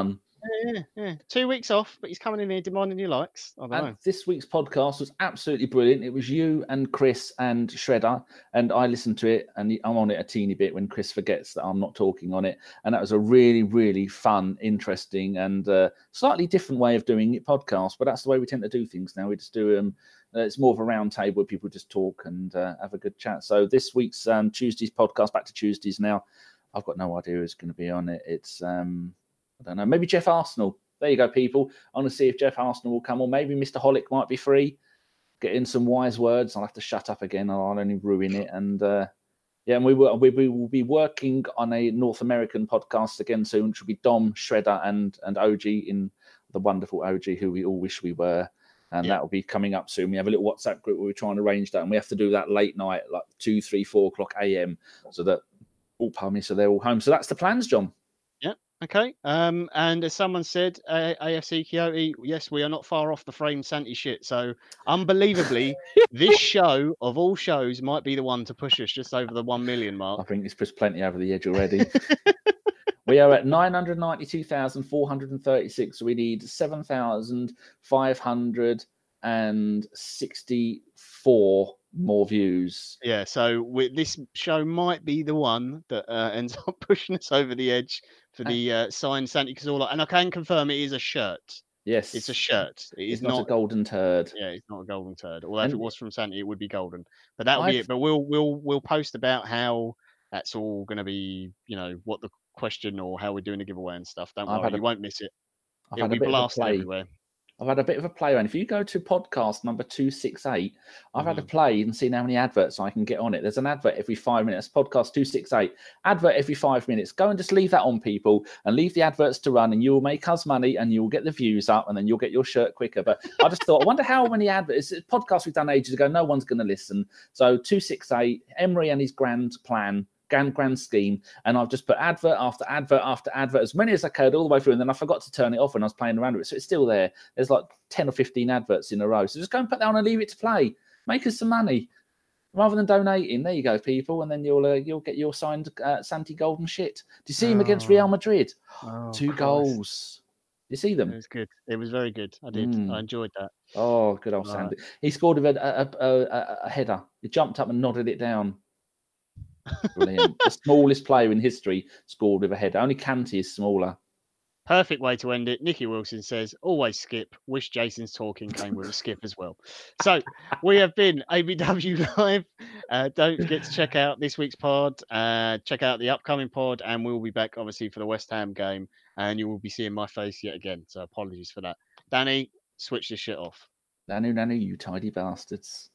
Yeah, yeah, yeah. Two weeks off, but he's coming in here demanding your likes. I don't And know. this week's podcast was absolutely brilliant. It was you and Chris and Shredder, and I listened to it, and I'm on it a teeny bit when Chris forgets that I'm not talking on it. And that was a really, really fun, interesting, and uh, slightly different way of doing it podcast. But that's the way we tend to do things now. We just do um, uh, it's more of a round table where people just talk and uh, have a good chat. So this week's um, Tuesday's podcast, back to Tuesdays now. I've got no idea who's going to be on it. It's um, I don't know, maybe Jeff Arsenal. There you go, people. I want to see if Jeff Arsenal will come, or maybe Mister Holick might be free. Get in some wise words. I'll have to shut up again, or I'll only ruin it. And uh, yeah, and we will we, we will be working on a North American podcast again soon, which will be Dom, Shredder, and and O G in the wonderful O G, who we all wish we were. And Yeah. that will be coming up soon. We have a little WhatsApp group where we're trying to arrange that, and we have to do that late night, like two, three, four o'clock a m, so that all, pardon me, so they're all home. So that's the plans, John. Yeah. Okay. Um, and as someone said, uh, A F C Coyote, yes, we are not far off the frame Santi shit. So, unbelievably, this show of all shows might be the one to push us just over the one million mark. I think it's pushed plenty over the edge already. We are at nine hundred ninety-two thousand four hundred thirty-six. So we need seven thousand five hundred sixty-four more views. Yeah. So, we, this show might be the one that uh, ends up pushing us over the edge for Uh, the uh, signed Santi Cazorla. And I can confirm it is a shirt. It's a yes, shirt. It is it's not a not. golden turd. Yeah, it's not a golden turd. Although if it And was from Santi, it would be golden. But that'll be I've it. But we'll we'll we'll post about how that's all going to be. You know what the question or how we're doing a giveaway and stuff. Don't I've worry, had you a won't miss it. I've It'll had a be bit of a blasted play. everywhere. I've had a bit of a play around. If you go to podcast number two sixty-eight, I've had a Hmm. play and seen how many adverts I can get on it. There's an advert every five minutes. Podcast two sixty-eight, advert every five minutes. Go and just leave that on, people, and leave the adverts to run, and you will make us money, and you will get the views up, and then you'll get your shirt quicker. But I just thought, I wonder how many adverts. It's a podcast we've done ages ago. No one's going to listen. So two sixty-eight, Emery and his grand plan. Grand, grand scheme, and I've just put advert after advert after advert, as many as I could, all the way through, and then I forgot to turn it off when I was playing around with it, so it's still there. There's like ten or fifteen adverts in a row, so just go and put that on and leave it to play. Make us some money rather than donating. There you go, people, and then you'll uh, you'll get your signed uh, Santi Golden shit. Do you see him against Real Oh, Madrid? oh Two Christ! goals. You see It them? was good. It was very good. I did. I Mm. enjoyed that. Oh, good old Right. Santi. He scored with a, a, a, a, a header. He jumped up and nodded it down. Brilliant. The smallest player in history scored with a header. Only Kanté is smaller. Perfect way to end it. Nicky Wilson says, always skip. Wish Jason's talking came with a skip as well. So we have been A B W Live. Uh, don't forget to check out this week's pod. Uh, check out the upcoming pod, and we'll be back, obviously, for the West Ham game. And you will be seeing my face yet again. So apologies for that. Danny, switch this shit off. Nanu, nanu, you tidy bastards.